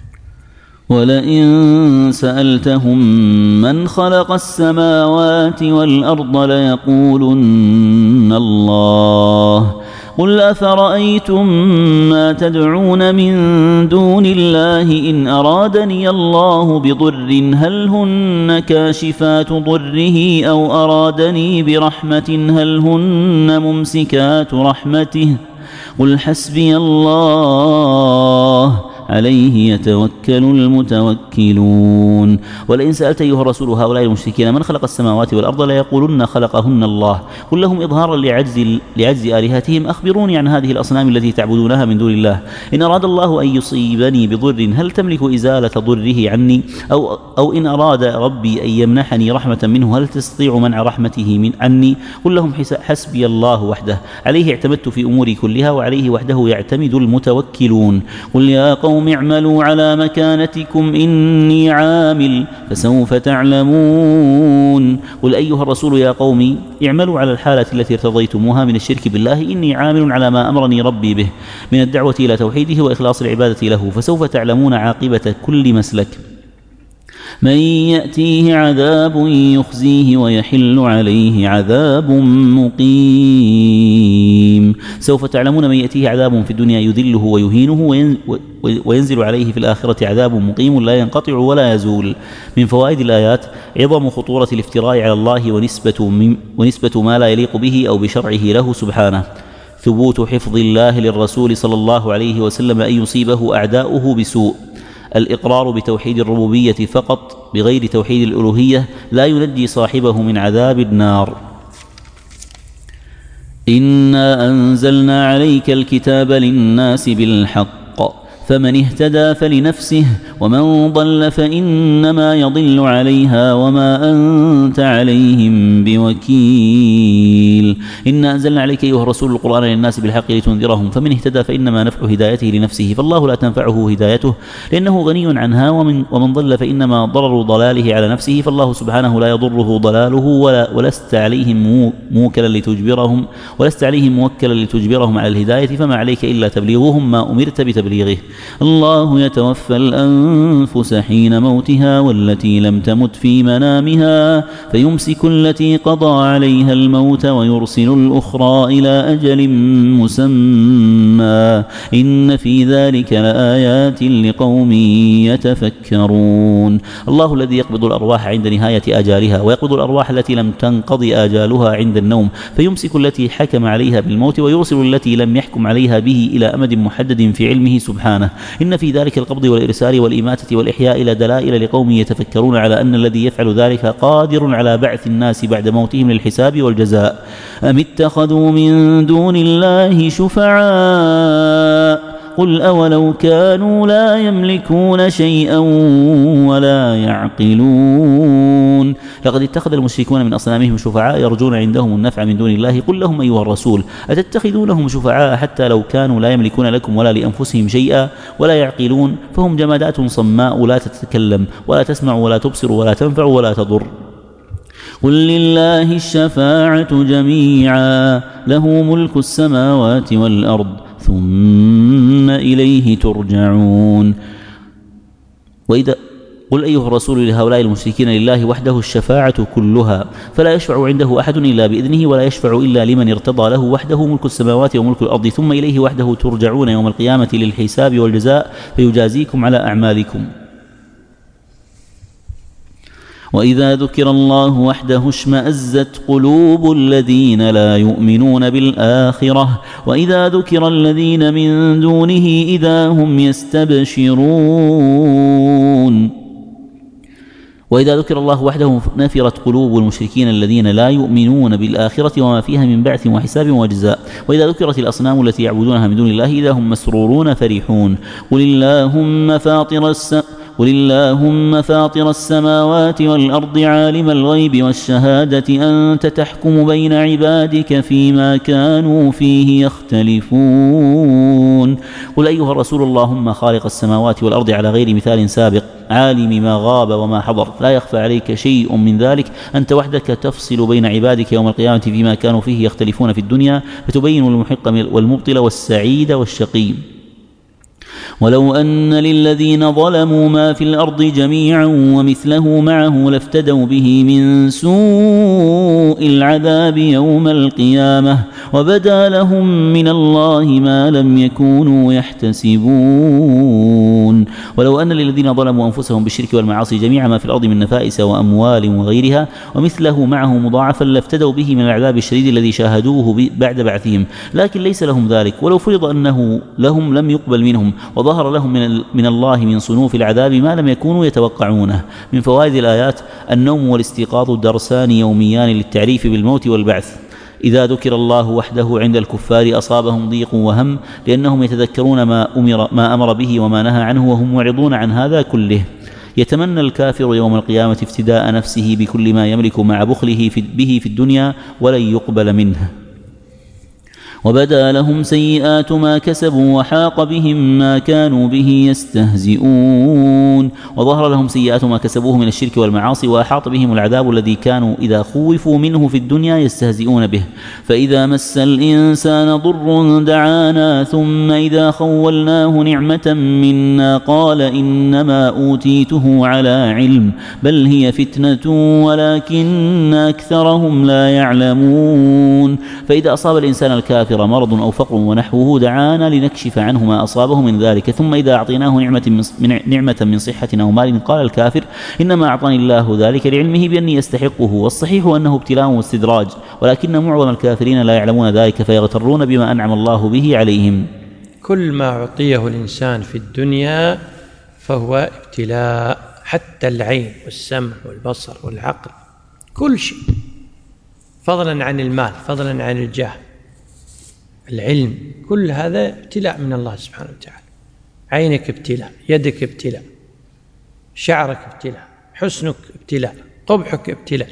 ولئن سألتهم من خلق السماوات والأرض ليقولن الله قل أفرأيتم ما تدعون من دون الله إن أرادني الله بضر هل هن كاشفات ضره أو أرادني برحمة هل هن ممسكات رحمته قل حسبي الله عليه يتوكل المتوكلون. ولئن سألت أيها الرسول هؤلاء المشركين من خلق السماوات والأرض ليقولن خلقهن الله قل لهم إظهارا لعجز, لعجز آلهتهم أخبروني عن هذه الأصنام التي تعبدونها من دون الله. إن أراد الله أن يصيبني بضر هل تملك إزالة ضره عني أو, أو إن أراد ربي أن يمنحني رحمة منه هل تستطيع منع رحمته من عني؟ قل لهم حسبي الله وحده عليه اعتمدت في أموري كلها وعليه وحده يعتمد المتوكلون. قل يا قوم اعملوا على مكانتكم إني عامل فسوف تعلمون. قل أيها الرسول يا قوم اعملوا على الحالة التي ارتضيتموها من الشرك بالله إني عامل على ما أمرني ربي به من الدعوة إلى توحيده وإخلاص العبادة له فسوف تعلمون عاقبة كل مسلك. من يأتيه عذاب يخزيه ويحل عليه عذاب مقيم. سوف تعلمون من يأتيه عذاب في الدنيا يذله ويهينه وينزل عليه في الآخرة عذاب مقيم لا ينقطع ولا يزول. من فوائد الآيات عظم خطورة الافتراء على الله ونسبة, ونسبة ما لا يليق به أو بشرعه له سبحانه. ثبوت حفظ الله للرسول صلى الله عليه وسلم أن يصيبه أعداؤه بسوء. الإقرار بتوحيد الربوبية فقط بغير توحيد الألوهية لا ينجي صاحبه من عذاب النار. إنا أنزلنا عليك الكتاب للناس بالحق فمن اهتدى فلنفسه ومن ضل فإنما يضل عليها وما أنت عليهم بوكيل. إنا أنزلنا عليك أيها الرسول القرآن للناس بالحق لتنذرهم فمن اهتدى فإنما نفع هدايته لنفسه فالله لا تنفعه هدايته لأنه غني عنها ومن, ومن ضل فإنما ضرر ضلاله على نفسه فالله سبحانه لا يضره ضلاله ولا ولست عليهم موكلا لتجبرهم ولست عليهم موكلا لتجبرهم على الهداية فما عليك إلا تبليغهم ما أمرت بتبليغه. الله يتوفى الأنفس حين موتها والتي لم تمت في منامها فيمسك التي قضى عليها الموت ويرسل الأخرى إلى أجل مسمى إن في ذلك لآيات لقوم يتفكرون. الله الذي يقبض الأرواح عند نهاية آجالها ويقبض الأرواح التي لم تنقضي آجالها عند النوم فيمسك التي حكم عليها بالموت ويرسل التي لم يحكم عليها به إلى أمد محدد في علمه سبحانه إن في ذلك القبض والإرسال والإماتة والإحياء إلى دلائل لقوم يتفكرون على أن الذي يفعل ذلك قادر على بعث الناس بعد موتهم للحساب والجزاء. أم اتخذوا من دون الله شفعاء قل أولو كانوا لا يملكون شيئا ولا يعقلون لقد اتخذ المشركون من أصنامهم شفعاء يرجون عندهم النفع من دون الله قل لهم أيها الرسول أتتخذونهم شفعاء حتى لو كانوا لا يملكون لكم ولا لأنفسهم شيئا ولا يعقلون فهم جمادات صماء لا تتكلم ولا تسمع ولا تبصر ولا تنفع ولا تضر. قل لله الشفاعة جميعا له ملك السماوات والأرض ثم إليه ترجعون. وإذا قل أيها الرسول لهؤلاء المشركين لله وحده الشفاعة كلها فلا يشفع عنده أحد إلا بإذنه ولا يشفع إلا لمن ارتضى له وحده ملك السماوات وملك الأرض ثم إليه وحده ترجعون يوم القيامة للحساب والجزاء فيجازيكم على أعمالكم. وإذا ذكر الله وحده اشمأزت قلوب الذين لا يؤمنون بالآخرة وإذا ذكر الذين من دونه إذا هم يستبشرون. وإذا ذكر الله وحده نفرت قلوب المشركين الذين لا يؤمنون بالآخرة وما فيها من بعث وحساب وجزاء. وإذا ذكرت الأصنام التي يعبدونها من دون الله إذا هم مسرورون فرحون. قل اللهم فاطر السماوات قل اللهم فاطر السماوات والأرض عالم الغيب والشهادة أنت تحكم بين عبادك فيما كانوا فيه يختلفون. قل أيها الرسول اللهم خالق السماوات والأرض على غير مثال سابق عالم ما غاب وما حضر لا يخفى عليك شيء من ذلك أنت وحدك تفصل بين عبادك يوم القيامة فيما كانوا فيه يختلفون في الدنيا فتبين المحق والمبطل والسعيد والشقي. ولو أن للذين ظلموا ما في الأرض جميعا ومثله معه لافتدوا به من سوء العذاب يوم القيامة وبدا لهم من الله ما لم يكونوا يحتسبون. ولو أن للذين ظلموا أنفسهم بالشرك والمعاصي جميع ما في الأرض من نفائس وأموال وغيرها ومثله معه مضاعفا لافتدوا به من العذاب الشديد الذي شاهدوه بعد بعثهم لكن ليس لهم ذلك ولو فرض أنه لهم لم يقبل منهم وظهر لهم من, من الله من صنوف العذاب ما لم يكونوا يتوقعونه. من فوائد الآيات النوم والاستيقاظ درسان يوميان للتعريف بالموت والبعث. إذا ذكر الله وحده عند الكفار أصابهم ضيق وهم لأنهم يتذكرون ما أمر, ما أمر به وما نهى عنه وهم معرضون عن هذا كله. يتمنى الكافر يوم القيامة افتداء نفسه بكل ما يملك مع بخله في به في الدنيا ولن يقبل منه. وبدا لهم سيئات ما كسبوا وحاق بهم ما كانوا به يستهزئون. وظهر لهم سيئات ما كسبوه من الشرك والمعاصي وأحاط بهم العذاب الذي كانوا إذا خوفوا منه في الدنيا يستهزئون به. فإذا مس الإنسان ضر دعانا ثم إذا خولناه نعمة منا قال إنما أوتيته على علم بل هي فتنة ولكن أكثرهم لا يعلمون. فإذا أصاب الإنسان الكافر مرض أو فقر ونحوه دعانا لنكشف عنه ما أصابه من ذلك ثم إذا أعطيناه نعمة من, نعمة من صحة أو مال قال الكافر إنما أعطاني الله ذلك لعلمه بأني يستحقه. والصحيح أنه ابتلاء واستدراج ولكن معظم الكافرين لا يعلمون ذلك فيغترون بما أنعم الله به عليهم. كل ما أعطيه الإنسان في الدنيا فهو ابتلاء حتى العين والسمع والبصر والعقل كل شيء فضلا عن المال فضلا عن الجاه العلم كل هذا ابتلاء من الله سبحانه وتعالى عينك ابتلاء، يدك ابتلاء، شعرك ابتلاء، حسنك ابتلاء، قبحك ابتلاء،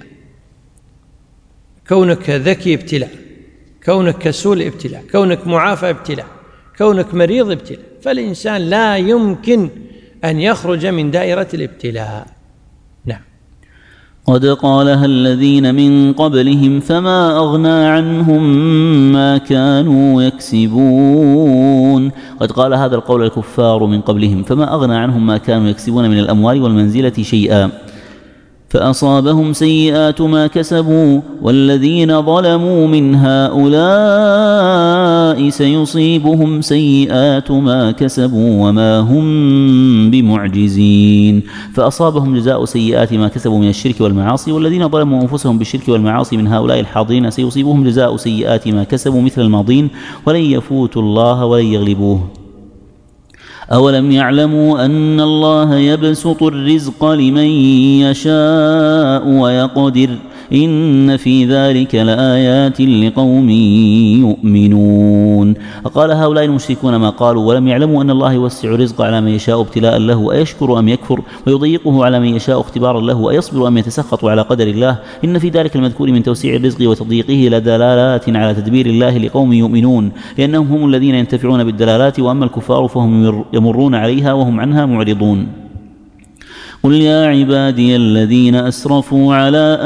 كونك ذكي ابتلاء، كونك كسول ابتلاء، كونك معافى ابتلاء، كونك مريض ابتلاء. فالإنسان لا يمكن أن يخرج من دائرة الابتلاء. نعم. قد قالها الذين من قبلهم فما أغنى عنهم ما كانوا يكسبون. قد قال هذا القول الكفار من قبلهم فما أغنى عنهم ما كانوا يكسبون من الأموال والمنزلة شيئا، فأصابهم سيئات ما كسبوا، والذين ظلموا من هؤلاء سيصيبهم سيئات ما كسبوا وما هم بمعجزين. فأصابهم جزاء سيئات ما كسبوا من الشرك والمعاصي، والذين ظلموا أنفسهم بالشرك والمعاصي من هؤلاء الحاضرين سيصيبهم جزاء سيئات ما كسبوا مثل الماضين، ولن يفوتوا الله ولن يغلبوه. أولم يعلموا أن الله يبسط الرزق لمن يشاء ويقدر إن في ذلك لآيات لقوم يؤمنون. فقال هؤلاء المشركون ما قالوا ولم يعلموا أن الله يوسع الرزق على من يشاء ابتلاء له، أيشكر أم يكفر، ويضيقه على من يشاء اختبارا له، أيصبر أم يتسخط على قدر الله. إن في ذلك المذكور من توسيع الرزق وتضييقه لدلالات على تدبير الله لقوم يؤمنون، لأنهم هم الذين ينتفعون بالدلالات، وأما الكفار فهم يمرون عليها وهم عنها معرضون. قل يا عبادي الذين أسرفوا على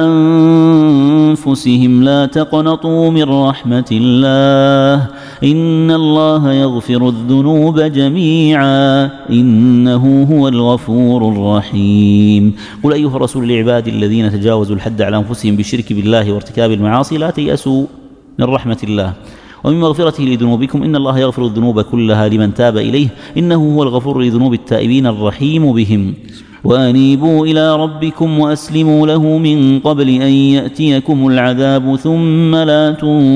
أنفسهم لا تقنطوا من رحمة الله إن الله يغفر الذنوب جميعا إنه هو الغفور الرحيم. قل أيها الرسول لعبادي الذين تجاوزوا الحد على أنفسهم بالشرك بالله وارتكاب المعاصي لا تيأسوا من رحمة الله ومن مغفرته لذنوبكم إن الله يغفر الذنوب كلها لمن تاب إليه إنه هو الغفور لذنوب التائبين الرحيم بهم. وأنيبوا إلى ربكم وأسلموا له من قبل أن يأتيكم العذاب ثم لا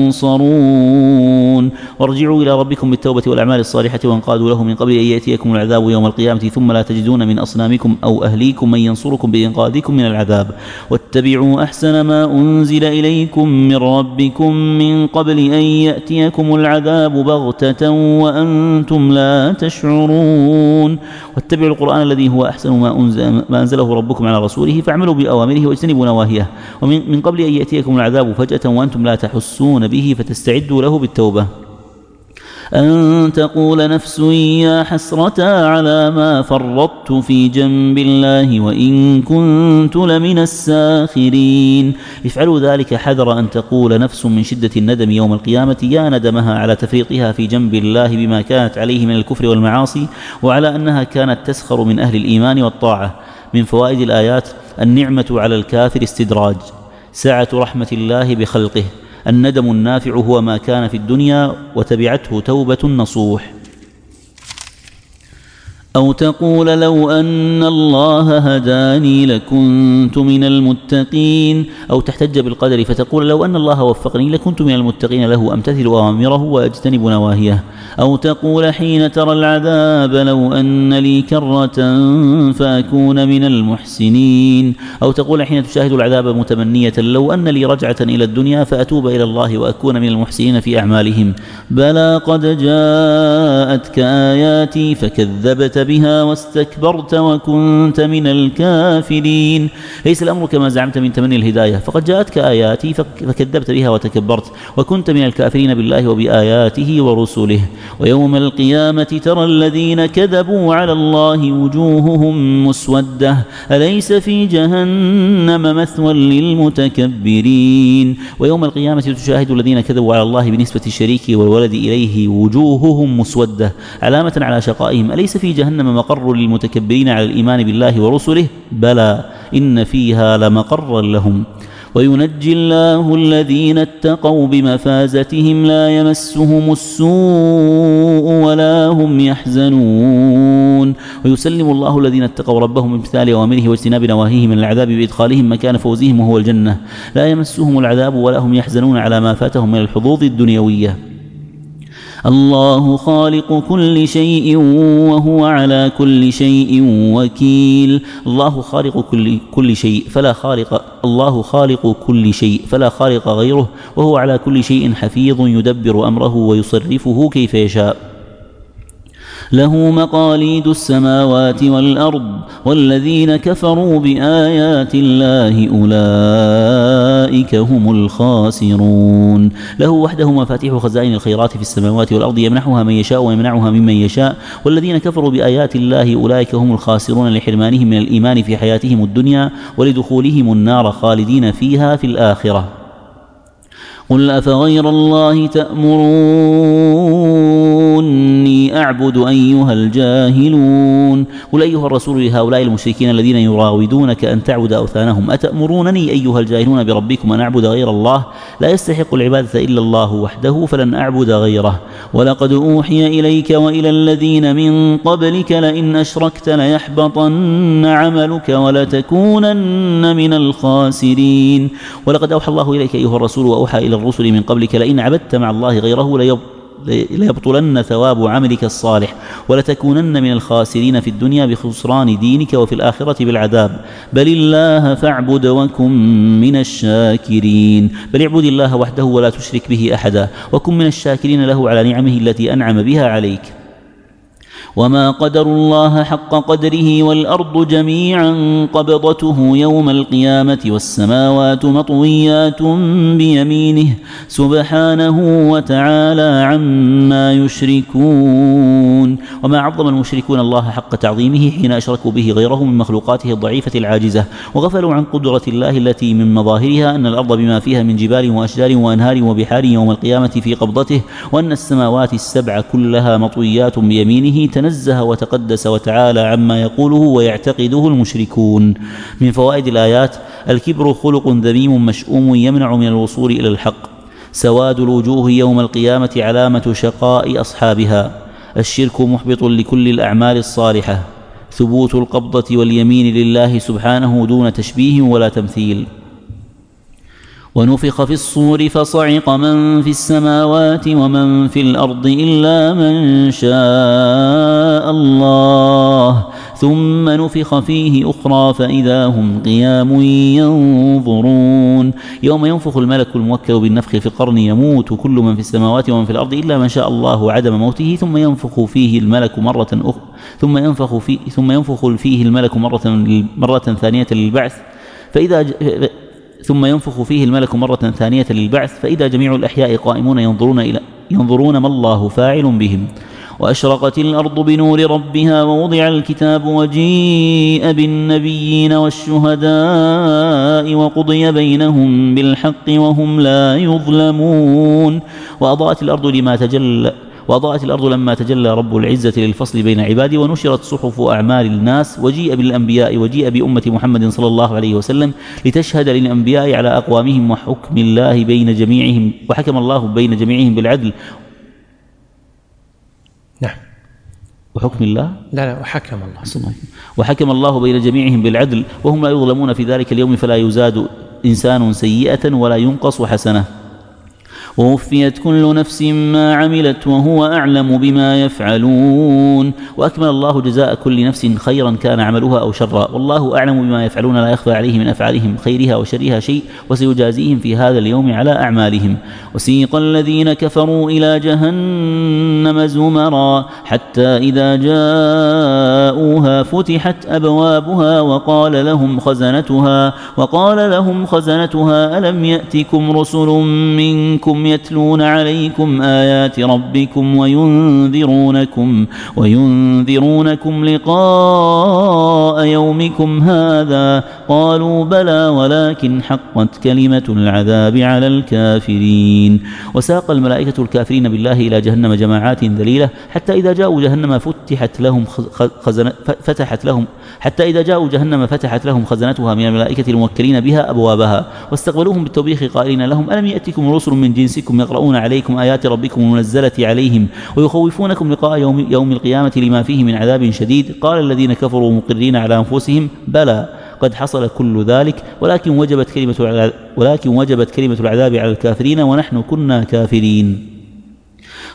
تنصرون. وارجعوا إلى ربكم بالتوبة والأعمال الصالحة وانقادوا له من قبل أن يأتيكم العذاب يوم القيامة ثم لا تجدون من أصنامكم أو أهليكم من ينصركم بإنقاذكم من العذاب. واتبعوا أحسن ما أنزل إليكم من ربكم من قبل أن يأتيكم العذاب بغتة وأنتم لا تشعرون. واتبعوا القرآن الذي هو أحسن ما أنزل ما أنزله ربكم على رسوله فاعملوا بأوامره واجتنبوا نواهيه ومن من قبل أن يأتيكم العذاب فجأة وأنتم لا تحسون به فتستعدوا له بالتوبة. أن تقول نفس يا حسرة على ما فرطت في جنب الله وإن كنت لمن الساخرين. افعلوا ذلك حذر أن تقول نفس من شدة الندم يوم القيامة يا ندمها على تفريطها في جنب الله بما كانت عليه من الكفر والمعاصي وعلى أنها كانت تسخر من أهل الإيمان والطاعة. من فوائد الآيات: النعمة على الكافر استدراج، سعة رحمة الله بخلقه، الندم النافع هو ما كان في الدنيا وتبعته توبة نصوح. أو تقول لو أن الله هداني لكنت من المتقين، أو تحتج بالقدر فتقول لو أن الله وفقني لكنت من المتقين له أمتثل أوامره وأجتنب نواهيه. أو تقول حين ترى العذاب لو أن لي كرة فأكون من المحسنين. أو تقول حين تشاهد العذاب متمنية لو أن لي رجعة إلى الدنيا فأتوب إلى الله وأكون من المحسنين في أعمالهم. بلى قد جاءتك آياتي فكذبت بها واستكبرت وكنت من الكافرين. ليس الأمر كما زعمت من تمني الهداية، فقد جاءتك آياتي فكذبت بها وتكبرت وكنت من الكافرين بالله وبآياته ورسله. ويوم القيامة ترى الذين كذبوا على الله وجوههم مسودة أليس في جهنم مثوى للمتكبرين. ويوم القيامة تشاهد الذين كذبوا على الله بنسبة الشريك والولد إليه وجوههم مسودة علامة على شقائهم أليس في جهنم مقر للمتكبرين على الإيمان بالله ورسله بلى إن فيها لمقرا لهم. وينجي الله الذين اتقوا بمفازتهم لا يمسهم السوء ولا هم يحزنون. ويسلم الله الذين اتقوا ربهم بامتثال أوامره واجتناب نواهيه من العذاب بإدخالهم مكان فوزهم وهو الجنة لا يمسهم العذاب ولا هم يحزنون على ما فاتهم من الحظوظ الدنيوية. الله خالق كل شيء وهو على كل شيء وكيل. الله خالق كل كل شيء فلا خالق الله خالق كل شيء فلا خالق غيره وهو على كل شيء حفيظ يدبر أمره ويصرفه كيف يشاء. له مقاليد السماوات والأرض والذين كفروا بآيات الله أولئك هم الخاسرون. له وحده مفاتيح خزائن الخيرات في السماوات والأرض يمنحها من يشاء ويمنعها ممن يشاء والذين كفروا بآيات الله أولئك هم الخاسرون لحرمانهم من الإيمان في حياتهم الدنيا ولدخولهم النار خالدين فيها في الآخرة. قل أفغير الله تأمروني أعبد أيها الجاهلون. قل أيها الرسول لهؤلاء المشركين الذين يراودونك أن تعبد أوثانهم أتأمرونني أيها الجاهلون بربكم أن أعبد غير الله لا يستحق العبادة إلا الله وحده فلن أعبد غيره ولقد أوحي إليك وإلى الذين من قبلك لئن أشركت ليحبطن عملك ولتكونن من الخاسرين. ولقد أوحى الله إليك أيها الرسول وأوحى إلى الرسل من قبلك لئن عبدت مع الله غيره ليبطلن ثواب عملك الصالح ولتكونن من الخاسرين في الدنيا بخسران دينك وفي الآخرة بالعذاب بل الله فاعبد وكن من الشاكرين. بل اعبد الله وحده ولا تشرك به أحدا وكن من الشاكرين له على نعمه التي أنعم بها عليك. وما قدروا الله حق قدره والأرض جميعا قبضته يوم القيامة والسماوات مطويات بيمينه سبحانه وتعالى عما يشركون. وما عظم المشركون الله حق تعظيمه حين أشركوا به غيره من مخلوقاته الضعيفة العاجزة وغفلوا عن قدرة الله التي من مظاهرها أن الأرض بما فيها من جبال وأشجار وأنهار وبحار يوم القيامة في قبضته وأن السماوات السبع كلها مطويات بيمينه تنزه وتقدس وتعالى عما يقوله ويعتقده المشركون. من فوائد الآيات: الكبر خلق ذميم مشؤوم يمنع من الوصول إلى الحق. سواد الوجوه يوم القيامة علامة شقاء أصحابها. الشرك محبط لكل الأعمال الصالحة. ثبوت القبضة واليمين لله سبحانه دون تشبيه ولا تمثيل. ونفخ في الصور فصعق من في السماوات ومن في الأرض إلا من شاء الله ثم نفخ فيه أخرى فإذا هم قيام ينظرون. يوم ينفخ الملك الموكل بالنفخ في القرن يموت كل من في السماوات ومن في الأرض إلا من شاء الله عدم موته ثم ينفخ فيه الملك مرة أخرى ثم ينفخ فيه ثم ينفخ فيه الملك مرة مرة ثانية للبعث فإذا ج... ثم ينفخ فيه الملك مرة ثانية للبعث فإذا جميع الأحياء قائمون ينظرون إلى ينظرون ما الله فاعل بهم. وأشرقت الأرض بنور ربها ووضع الكتاب وجيء بالنبيين والشهداء وقضي بينهم بالحق وهم لا يظلمون. وأضاءت الأرض لما تجلى وأضاءت الأرض لما تجلى رب العزة للفصل بين عباده ونشرت صحف أعمال الناس وجيء بالأنبياء وجيء بأمة محمد صلى الله عليه وسلم لتشهد للأنبياء على أقوامهم وحكم الله بين جميعهم وحكم الله بين جميعهم بالعدل. نعم. وحكم الله لا لا وحكم الله وحكم الله بين جميعهم بالعدل وهم لا يظلمون في ذلك اليوم فلا يزاد إنسان سيئة ولا ينقص حسنة. ووفيت كل نفس ما عملت وهو أعلم بما يفعلون. وأكمل الله جزاء كل نفس خيرا كان عملها أو شرا والله أعلم بما يفعلون لا يخفى عليه من أفعالهم خيرها وشرها شيء وسيجازيهم في هذا اليوم على أعمالهم. وسيق الذين كفروا إلى جهنم زمرا حتى إذا جاءوها فتحت أبوابها وقال لهم خزنتها وقال لهم خزنتها ألم يأتكم رسل منكم يتلون عليكم آيات ربكم وينذرونكم وينذرونكم لقاء يومكم هذا قالوا بلى ولكن حقت كلمة العذاب على الكافرين. وساق الملائكة الكافرين بالله إلى جهنم جماعات ذليلة حتى إذا جاءوا جهنم فتحت لهم خزن فتحت لهم حتى إذا جاءوا جهنم فتحت لهم خزنتها من الملائكة الموكلين بها أبوابها واستقبلوهم بالتوبيخ قائلين لهم ألم يأتكم رسل من جنسكم يقرؤون عليكم آيات ربكم المنزلة عليهم ويخوفونكم لقاء يوم, يوم القيامة لما فيه من عذاب شديد قال الذين كفروا مقرين على أنفسهم بلى قد حصل كل ذلك ولكن وجبت كلمة العذاب ولكن وجبت كلمة العذاب على الكافرين ونحن كنا كافرين.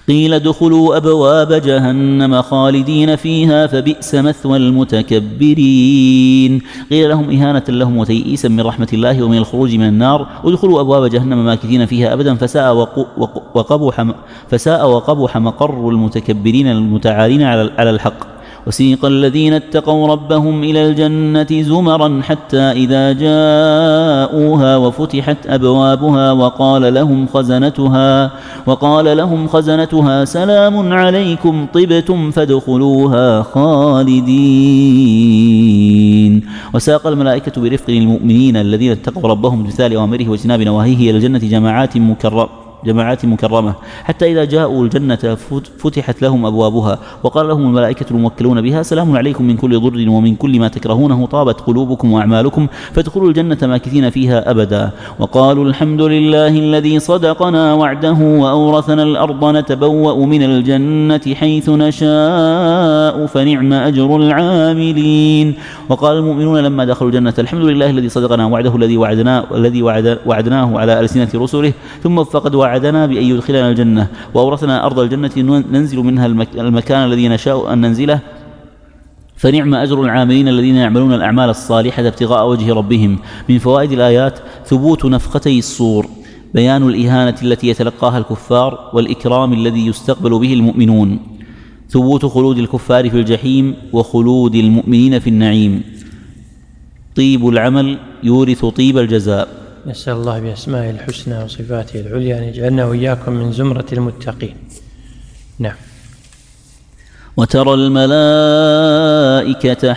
قيل ادخلوا أبواب جهنم خالدين فيها فبئس مثوى المتكبرين. قيل لهم إهانة لهم وتيئيسا من رحمة الله ومن الخروج من النار ادخلوا أبواب جهنم ماكثين فيها أبدا فساء وقبح فساء وقبح مقر المتكبرين المتعالين على الحق. وسيق الذين اتقوا ربهم إلى الجنة زمرا حتى إذا جاءوها وفتحت أبوابها وقال لهم خزنتها وقال لهم خزنتها سلام عليكم طبتم فادخلوها خالدين. وساق الملائكة برفق المؤمنين الذين اتقوا ربهم بامتثال أوامره واجتناب نواهيه إلى الجنة جماعات مكرمة جماعات مكرمة حتى إذا جاءوا الجنة فتحت لهم أبوابها وقال لهم الملائكة الموكلون بها سلام عليكم من كل ضر ومن كل ما تكرهونه طابت قلوبكم وأعمالكم فادخلوا الجنة ماكثين فيها أبدا. وقالوا الحمد لله الذي صدقنا وعده وأورثنا الأرض نتبوأ من الجنة حيث نشاء فنعم أجر العاملين. وقال المؤمنون لما دخلوا الجنة الحمد لله الذي صدقنا وعده الذي وعدناه الذي وعد وعدناه على ألسنة رسله ثم فقد وعدنا بأن يدخلنا الجنة وأورثنا أرض الجنة ننزل منها المكان الذي نشاء أن ننزله فنعم أجر العاملين الذين يعملون الأعمال الصالحة ابتغاء وجه ربهم. من فوائد الآيات ثبوت نفختي الصور، بيان الإهانة التي يتلقاها الكفار والإكرام الذي يستقبل به المؤمنون، ثبوت خلود الكفار في الجحيم وخلود المؤمنين في النعيم، طيب العمل يورث طيب الجزاء. نسأل الله بأسمائه الحسنى وصفاته العليا أن يجعلنا وإياكم من زمرة المتقين. نعم. وترى الملائكة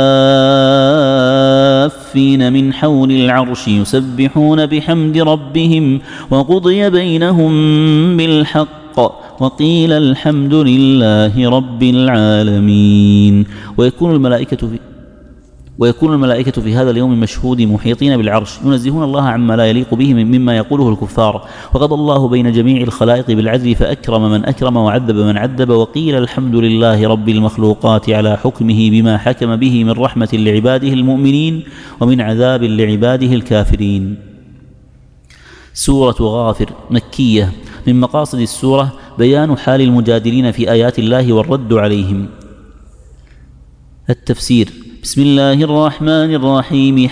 حافين من حول العرش يسبحون بحمد ربهم وقضي بينهم بالحق وقيل الحمد لله رب العالمين. ويكون الملائكة في ويكون الملائكة في هذا اليوم المشهود محيطين بالعرش ينزهون الله عما لا يليق به مما يقوله الكفار. وقضى الله بين جميع الخلائق بالعدل فأكرم من أكرم وعذب من عذب وقيل الحمد لله رب المخلوقات على حكمه بما حكم به من رحمة لعباده المؤمنين ومن عذاب لعباده الكافرين. سورة غافر مكية. من مقاصد السورة بيان حال المجادلين في آيات الله والرد عليهم. التفسير: بسم الله الرحمن الرحيم.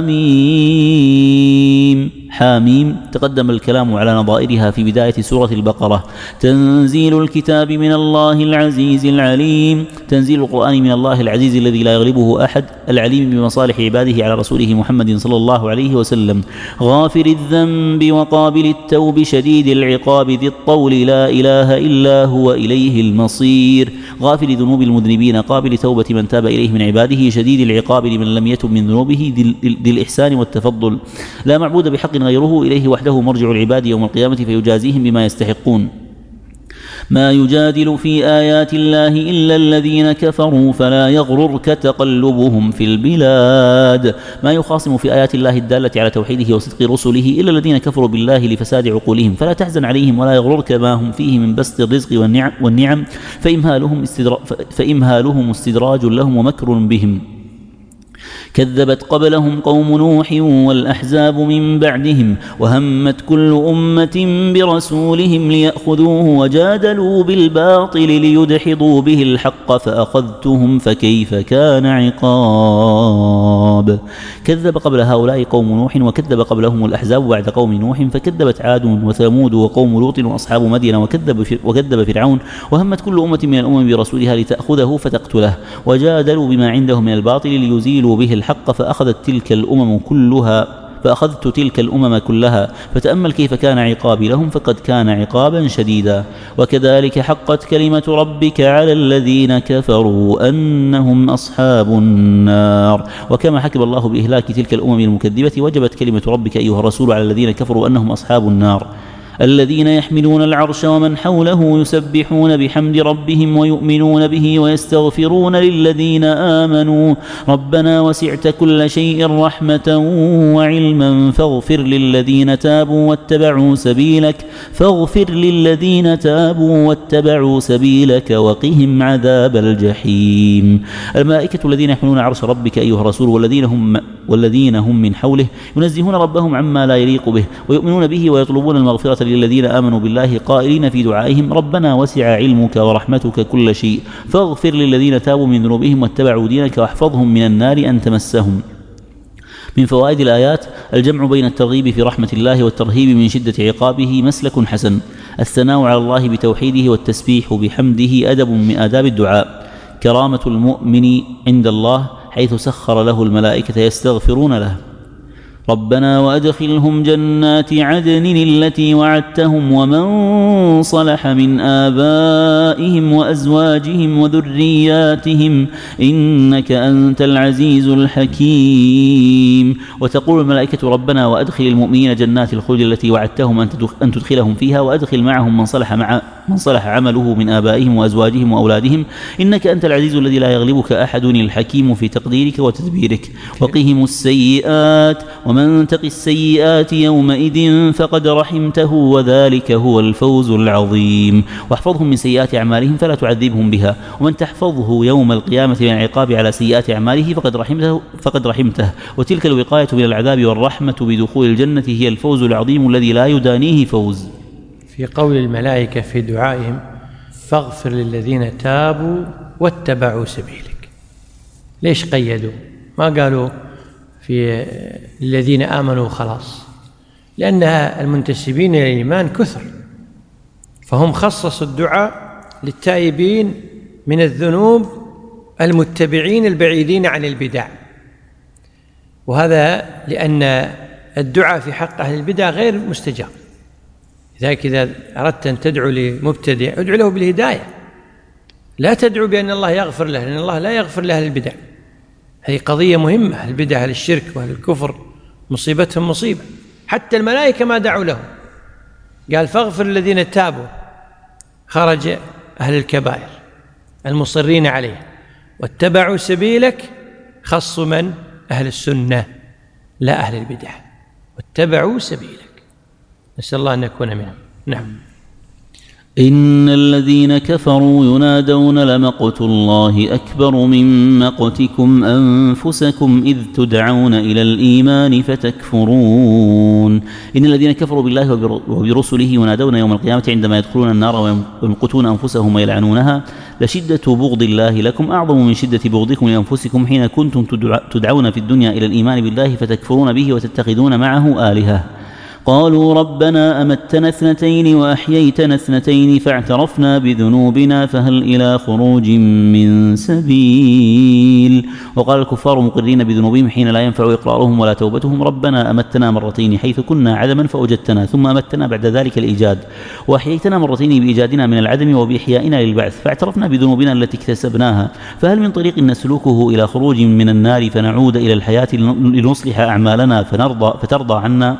حاميم. حاميم تقدم الكلام على نظائرها في بداية سورة البقرة. تنزيل الكتاب من الله العزيز العليم، تنزيل القرآن من الله العزيز الذي لا يغلبه أحد، العليم بمصالح عباده على رسوله محمد صلى الله عليه وسلم. غافر الذنب وقابل التوب شديد العقاب ذي الطول لا إله إلا هو إليه المصير. غافر ذنوب المذنبين قابل توبة من تاب إليه من عباده شديد العقاب لمن لم يتب من ذنوبه ذي الإحسان والتفضل. لا معبود بحق غيره إليه وحده مرجع العباد يوم القيامة فيجازيهم بما يستحقون. ما يجادل في آيات الله إلا الذين كفروا فلا يغررك تقلبهم في البلاد. ما يخاصم في آيات الله الدالة على توحيده وصدق رسله إلا الذين كفروا بالله لفساد عقولهم فلا تحزن عليهم ولا يغررك ما هم فيه من بسط الرزق والنعم, والنعم فإمهالهم, استدرا فإمهالهم استدراج لهم ومكر بهم. كذبت قبلهم قوم نوح والأحزاب من بعدهم وهمت كل أمة برسولهم ليأخذوه وجادلوا بالباطل ليدحضوا به الحق فأخذتهم فكيف كان عقاب. كذب قبل هؤلاء قوم نوح وكذب قبلهم الأحزاب بعد قوم نوح فكذبت عاد وثمود وقوم لوط وأصحاب مدين وكذب, وكذب فرعون وهمت كل أمة من الأمم برسولها لتأخذه فتقتله وجادلوا بما عندهم من الباطل ليزيلوا به الحق فأخذت تلك الأمم كلها فأخذت تلك الأمم كلها فتأمل كيف كان عقابي لهم فقد كان عقابا شديدا. وكذلك حقت كلمة ربك على الذين كفروا أنهم أصحاب النار. وكما حكم الله بإهلاك تلك الأمم المكذبة وجبت كلمة ربك أيها الرسول على الذين كفروا أنهم أصحاب النار. الذين يحملون العرش ومن حوله يسبحون بحمد ربهم ويؤمنون به ويستغفرون للذين آمنوا ربنا وسعت كل شيء رحمة وعلما فاغفر للذين تابوا واتبعوا سبيلك فاغفر للذين تابوا واتبعوا سبيلك وقهم عذاب الجحيم. الملائكة الذين يحملون عرش ربك أيها الرسول والذين هم والذين هم من حوله ينزهون ربهم عما لا يليق به ويؤمنون به ويطلبون المغفرة للذين آمنوا بالله قائلين في دعائهم ربنا وسع علمك ورحمتك كل شيء فاغفر للذين تابوا من ذنوبهم واتبعوا دينك واحفظهم من النار أن تمسهم. من فوائد الآيات الجمع بين الترغيب في رحمة الله والترهيب من شدة عقابه مسلك حسن. الثناء على الله بتوحيده والتسبيح بحمده أدب من آداب الدعاء. كرامة المؤمن عند الله حيث سخر له الملائكة يستغفرون له. ربنا وأدخلهم جنات عدن التي وعدتهم ومن صلح من آبائهم وأزواجهم وذرياتهم إنك أنت العزيز الحكيم. وتقول الملائكة ربنا وأدخل المؤمنين جنات الخلد التي وعدتهم أن تدخلهم فيها وأدخل معهم من صلح مع من صلح عمله من آبائهم وأزواجهم وأولادهم إنك أنت العزيز الذي لا يغلبك أحد الحكيم في تقديرك وتدبيرك. وقهم السيئات ومن تق السيئات يومئذ فقد رحمته وذلك هو الفوز العظيم. واحفظهم من سيئات أعمالهم فلا تعذبهم بها ومن تحفظه يوم القيامة من العقاب على سيئات أعماله فقد رحمته, فقد رحمته. وتلك الوقاية من العذاب والرحمة بدخول الجنة هي الفوز العظيم الذي لا يدانيه فوز. في قول الملائكة في دعائهم فاغفر للذين تابوا واتبعوا سبيلك، ليش قيدوا؟ ما قالوا في الذين آمنوا خلاص، لأن المنتسبين إلى الإيمان كثر، فهم خصصوا الدعاء للتائبين من الذنوب المتبعين البعيدين عن البدع. وهذا لأن الدعاء في حق أهل البدع غير مستجاب. لذلك إذا أردت أن تدعو لمبتدع ادعو له بالهداية، لا تدعو بأن الله يغفر له، لأن الله لا يغفر لأهل البدع. هذه قضية مهمة، أهل البدع أهل الشرك وأهل الكفر مصيبتهم مصيبة. حتى الملائكة ما دعوا لهم، قال فاغفر الذين تابوا، خرج أهل الكبائر المصرين عليه، واتبعوا سبيلك خصوا من؟ أهل السنة لا أهل البدع، واتبعوا سبيلك. نسأل الله أن نكون منهم. نعم. إن الذين كفروا ينادون لمقت الله أكبر من مقتكم أنفسكم إذ تدعون إلى الإيمان فتكفرون. إن الذين كفروا بالله وبرسله ينادون يوم القيامة عندما يدخلون النار ويمقتون أنفسهم ويلعنونها لشدة بغض الله لكم أعظم من شدة بغضكم لأنفسكم حين كنتم تدعون في الدنيا إلى الإيمان بالله فتكفرون به وتتخذون معه آلهة. قالوا ربنا أمتنا اثنتين وأحييتنا اثنتين فاعترفنا بذنوبنا فهل إلى خروج من سبيل. وقال الكفار مقرين بذنوبهم حين لا ينفع إقرارهم ولا توبتهم ربنا أمتنا مرتين حيث كنا عدما فأوجدتنا ثم أمتنا بعد ذلك الإيجاد وأحييتنا مرتين بإيجادنا من العدم وبإحيائنا للبعث فاعترفنا بذنوبنا التي اكتسبناها فهل من طريق نسلكه إلى خروج من النار فنعود إلى الحياة لنصلح أعمالنا فنرضى فترضى عنا.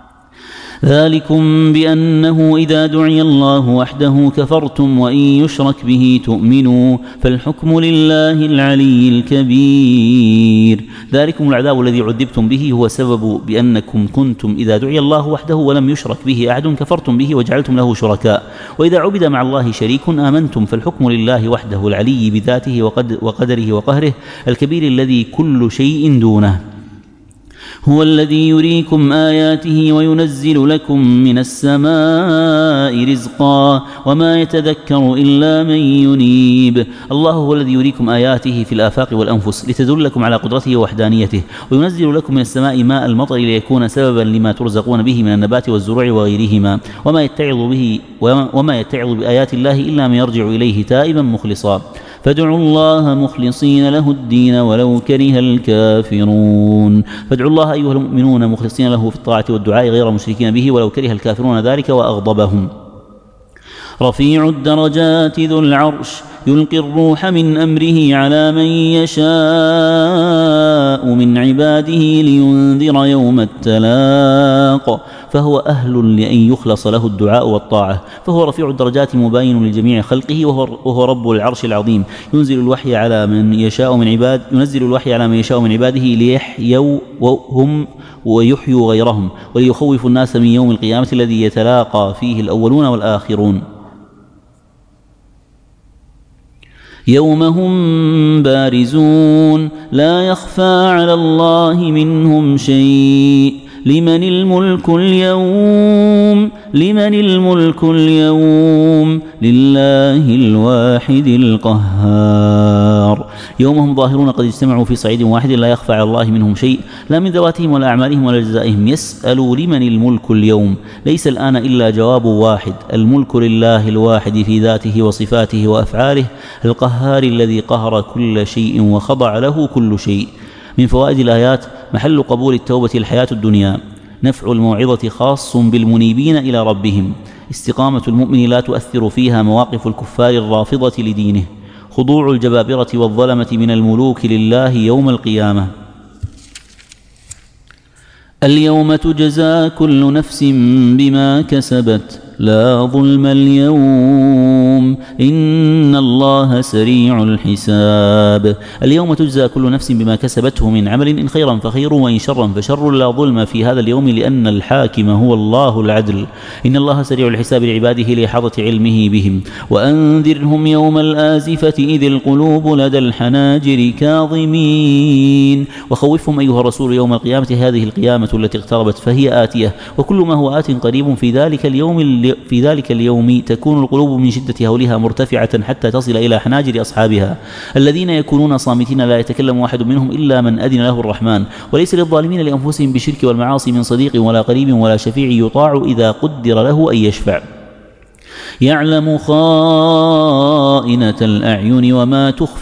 ذلكم بأنه إذا دعي الله وحده كفرتم وإن يشرك به تؤمنوا فالحكم لله العلي الكبير. ذلكم العذاب الذي عذبتم به هو سبب بأنكم كنتم إذا دعي الله وحده ولم يشرك به أحد كفرتم به وجعلتم له شركاء وإذا عبد مع الله شريك آمنتم فالحكم لله وحده العلي بذاته وقدره وقهره الكبير الذي كل شيء دونه. هو الذي يريكم آياته وينزل لكم من السماء رزقا وما يتذكر إلا من ينيب. الله هو الذي يريكم آياته في الآفاق والأنفس لتدلكم على قدرته ووحدانيته وينزل لكم من السماء ماء المطر ليكون سببا لما ترزقون به من النبات والزروع وغيرهما وما يتعظ به وما يتعظ بآيات الله إلا من يرجع إليه تائبا مخلصا فادعوا الله مخلصين له الدين ولو كره الكافرون. فادعوا الله أيها المؤمنون مخلصين له في الطاعة والدعاء غير مشركين به ولو كره الكافرون ذلك وأغضبهم. رفيع الدرجات ذو العرش يلقي الروح من أمره على من يشاء من عباده لينذر يوم التلاق فهو أهل لأن يخلص له الدعاء والطاعة فهو رفيع الدرجات مباين لجميع خلقه وهو رب العرش العظيم ينزل الوحي على من يشاء من عباد ينزل الوحي على من يشاء من عباده ليحيوا وهم ويحيوا غيرهم وليخوف الناس من يوم القيامة الذي يتلاقى فيه الأولون والآخرون. يوم هم بارزون لا يخفى على الله منهم شيء لمن الملك اليوم لمن الملك اليوم لله الواحد القهار. يوم هم ظاهرون قد اجتمعوا في صعيد واحد لا يخفى على الله منهم شيء، لا من ذواتهم ولا أعمالهم ولا جزائهم. يسألوا لمن الملك اليوم، ليس الآن إلا جواب واحد: الملك لله الواحد في ذاته وصفاته وأفعاله، القهار الذي قهر كل شيء وخضع له كل شيء. من فوائد الآيات: محل قبول التوبة الحياة الدنيا، نفع الموعظة خاص بالمنيبين إلى ربهم، استقامة المؤمن لا تؤثر فيها مواقف الكفار الرافضة لدينه، خضوع الجبابرة والظلمة من الملوك لله يوم القيامة. اليوم تجزى كل نفس بما كسبت لا ظلم اليوم إن الله سريع الحساب. اليوم تجزى كل نفس بما كسبته من عمل، إن خيرا فخير وإن شرا فشر، لا ظلم في هذا اليوم لأن الحاكم هو الله العدل. إن الله سريع الحساب لعباده لإحاطة علمه بهم. وأنذرهم يوم الآزفة إذ القلوب لدى الحناجر كاظمين. وخوفهم أيها الرسول يوم القيامة، هذه القيامة التي اقتربت فهي آتية، وكل ما هو آت قريب. في ذلك اليوم في ذلك اليوم تكون القلوب من شدة هولها مرتفعة حتى تصل إلى حناجر أصحابها، الذين يكونون صامتين لا يتكلم واحد منهم إلا من أذن له الرحمن. وليس للظالمين لأنفسهم بالشرك والمعاصي من صديق ولا قريب ولا شفيع يطاع إذا قدر له أن يشفع. يعلم خائنة الأعين وما تخفي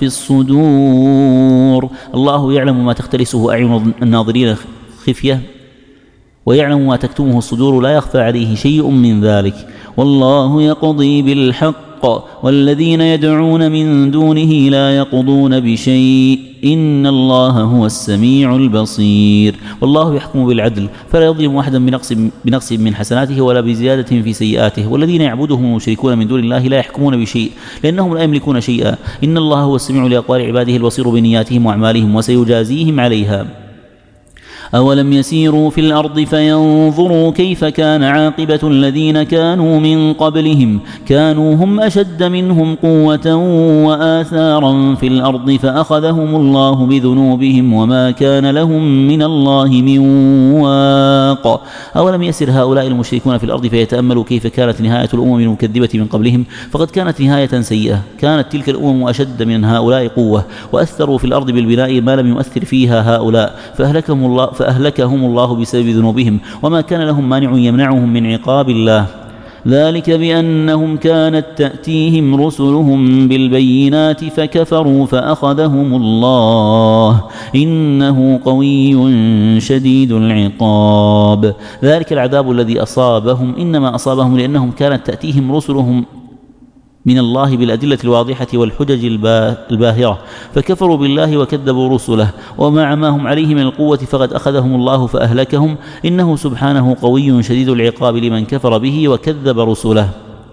الصدور. الله يعلم ما تختلسه أعين الناظرين خفية، ويعلم ما تكتمه الصدور، لا يخفى عليه شيء من ذلك. والله يقضي بالحق والذين يدعون من دونه لا يقضون بشيء إن الله هو السميع البصير. والله يحكم بالعدل فلا يظلم أحدا بنقص, بنقص من حسناته ولا بزيادة في سيئاته. والذين يعبدهم المشركون من دون الله لا يحكمون بشيء لأنهم لا يملكون شيئا. إن الله هو السميع لأقوال عباده البصير بنياتهم وأعمالهم وسيجازيهم عليها. أولم يسيروا في الأرض فينظروا كيف كان عاقبة الذين كانوا من قبلهم كانوا هم أشد منهم قوة وآثارا في الأرض فأخذهم الله بذنوبهم وما كان لهم من الله من واق. أولم يسر هؤلاء المشركون في الأرض فيتأملوا كيف كانت نهاية الأمم المكذبة من قبلهم، فقد كانت نهاية سيئة. كانت تلك الأمم أشد من هؤلاء قوة وأثروا في الأرض بالبناء ما لم يؤثر فيها هؤلاء، فأهلكهم الله فأهلكهم الله بسبب ذنوبهم وما كان لهم مانع يمنعهم من عقاب الله. ذلك بأنهم كانت تأتيهم رسلهم بالبينات فكفروا فأخذهم الله إنه قوي شديد العقاب. ذلك العذاب الذي أصابهم إنما أصابهم لأنهم كانت تأتيهم رسلهم من الله بالأدلة الواضحة والحجج الباهرة فكفروا بالله وكذبوا رسله، ومع ما هم عليه من القوة فقد أخذهم الله فأهلكهم إنه سبحانه قوي شديد العقاب لمن كفر به وكذب رسله.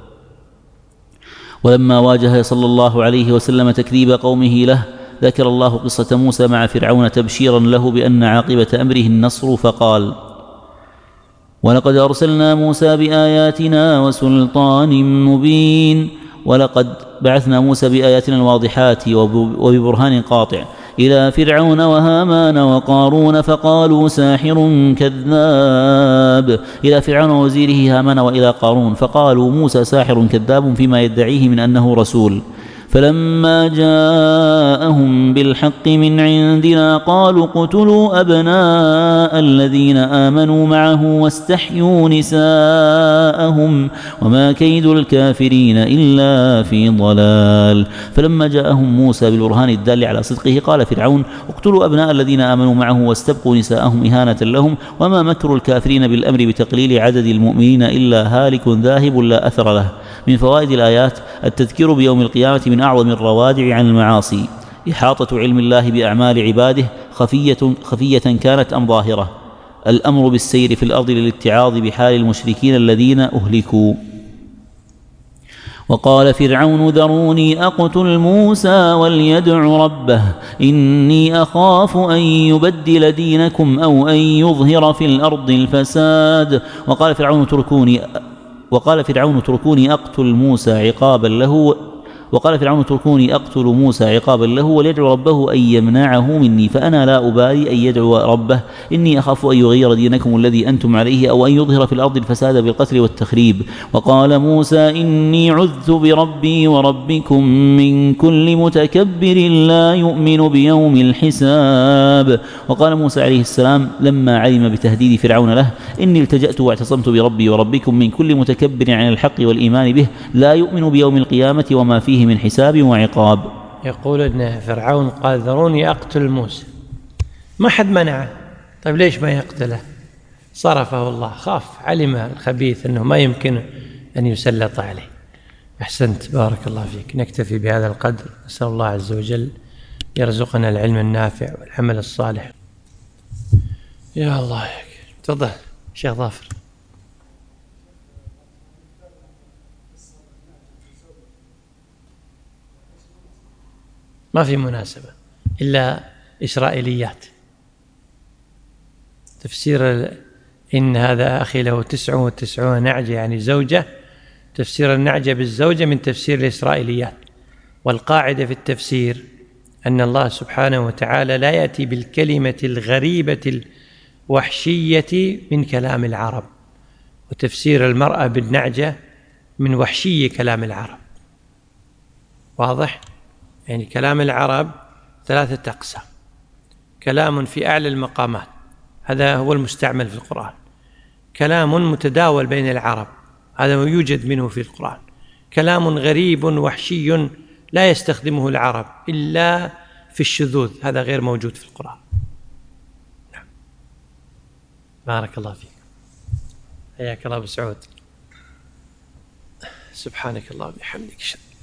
ولما واجه صلى الله عليه وسلم تكذيب قومه له ذكر الله قصة موسى مع فرعون تبشيرا له بأن عاقبة أمره النصر، فقال: ولقد أرسلنا موسى بآياتنا وسلطان مبين. ولقد بعثنا موسى بآياتنا الواضحات وببرهان قاطع إلى فرعون وهامان وقارون فقالوا ساحر كذاب. إلى فرعون ووزيره هامان وإلى قارون فقالوا موسى ساحر كذاب فيما يدعيه من أنه رسول. فلما جاءهم بالحق من عندنا قالوا اقتلوا أبناء الذين آمنوا معه واستحيوا نساءهم وما كيد الكافرين إلا في ضلال. فلما جاءهم موسى بالبرهان الدال على صدقه قال فرعون اقتلوا أبناء الذين آمنوا معه واستبقوا نساءهم إهانة لهم وما مكر الكافرين بالأمر بتقليل عدد المؤمنين إلا هالك ذاهب لا أثر له. من فوائد الآيات التذكير بيوم القيامة من أعظم الروادع عن المعاصي، إحاطة علم الله بأعمال عباده خفية, خفية كانت أم ظاهرة، الأمر بالسير في الأرض للاتعاظ بحال المشركين الذين أهلكوا. وقال فرعون ذروني أقتل موسى وليدع ربه إني أخاف أن يبدل دينكم أو أن يظهر في الأرض الفساد. وقال فرعون تركوني وقال فرعون اتركوني أقتل موسى عقابا له وقال فرعون اتركوني أقتل موسى عقابا له وليدعو ربه أن يمنعه مني فأنا لا أبالي أن يدعو ربه إني أخاف أن يغير دينكم الذي أنتم عليه أو أن يظهر في الأرض الفساد بالقتل والتخريب. وقال موسى إني عذت بربي وربكم من كل متكبر لا يؤمن بيوم الحساب. وقال موسى عليه السلام لما علم بتهديد فرعون له إني التجأت واعتصمت بربي وربكم من كل متكبر عن الحق والإيمان به لا يؤمن بيوم القيامة وما فيه من حساب وعقاب. يقول إن فرعون قال ذروني أقتل موسى، ما حد منعه، طيب ليش ما يقتله؟ صرفه الله، خاف، علم الخبيث أنه ما يمكن أن يسلط عليه. أحسنت، بارك الله فيك. نكتفي بهذا القدر، نسأل الله عز وجل يرزقنا العلم النافع والعمل الصالح. يا الله، تفضل شيخ ظافر. ما في مناسبة إلا إسرائيليات. تفسير إن هذا أخي له تسع وتسعون نعجة يعني زوجة، تفسير النعجة بالزوجة من تفسير الإسرائيليات. والقاعدة في التفسير أن الله سبحانه وتعالى لا يأتي بالكلمة الغريبة الوحشية من كلام العرب، وتفسير المرأة بالنعجة من وحشي كلام العرب. واضح؟ يعني كلام العرب ثلاثة أقسام: كلام في أعلى المقامات، هذا هو المستعمل في القرآن. كلام متداول بين العرب، هذا ما يوجد منه في القرآن. كلام غريب وحشي لا يستخدمه العرب إلا في الشذوذ، هذا غير موجود في القرآن. نعم. بارك الله فيك. حياك الله أبو سعود. سبحانك اللهم وبحمدك.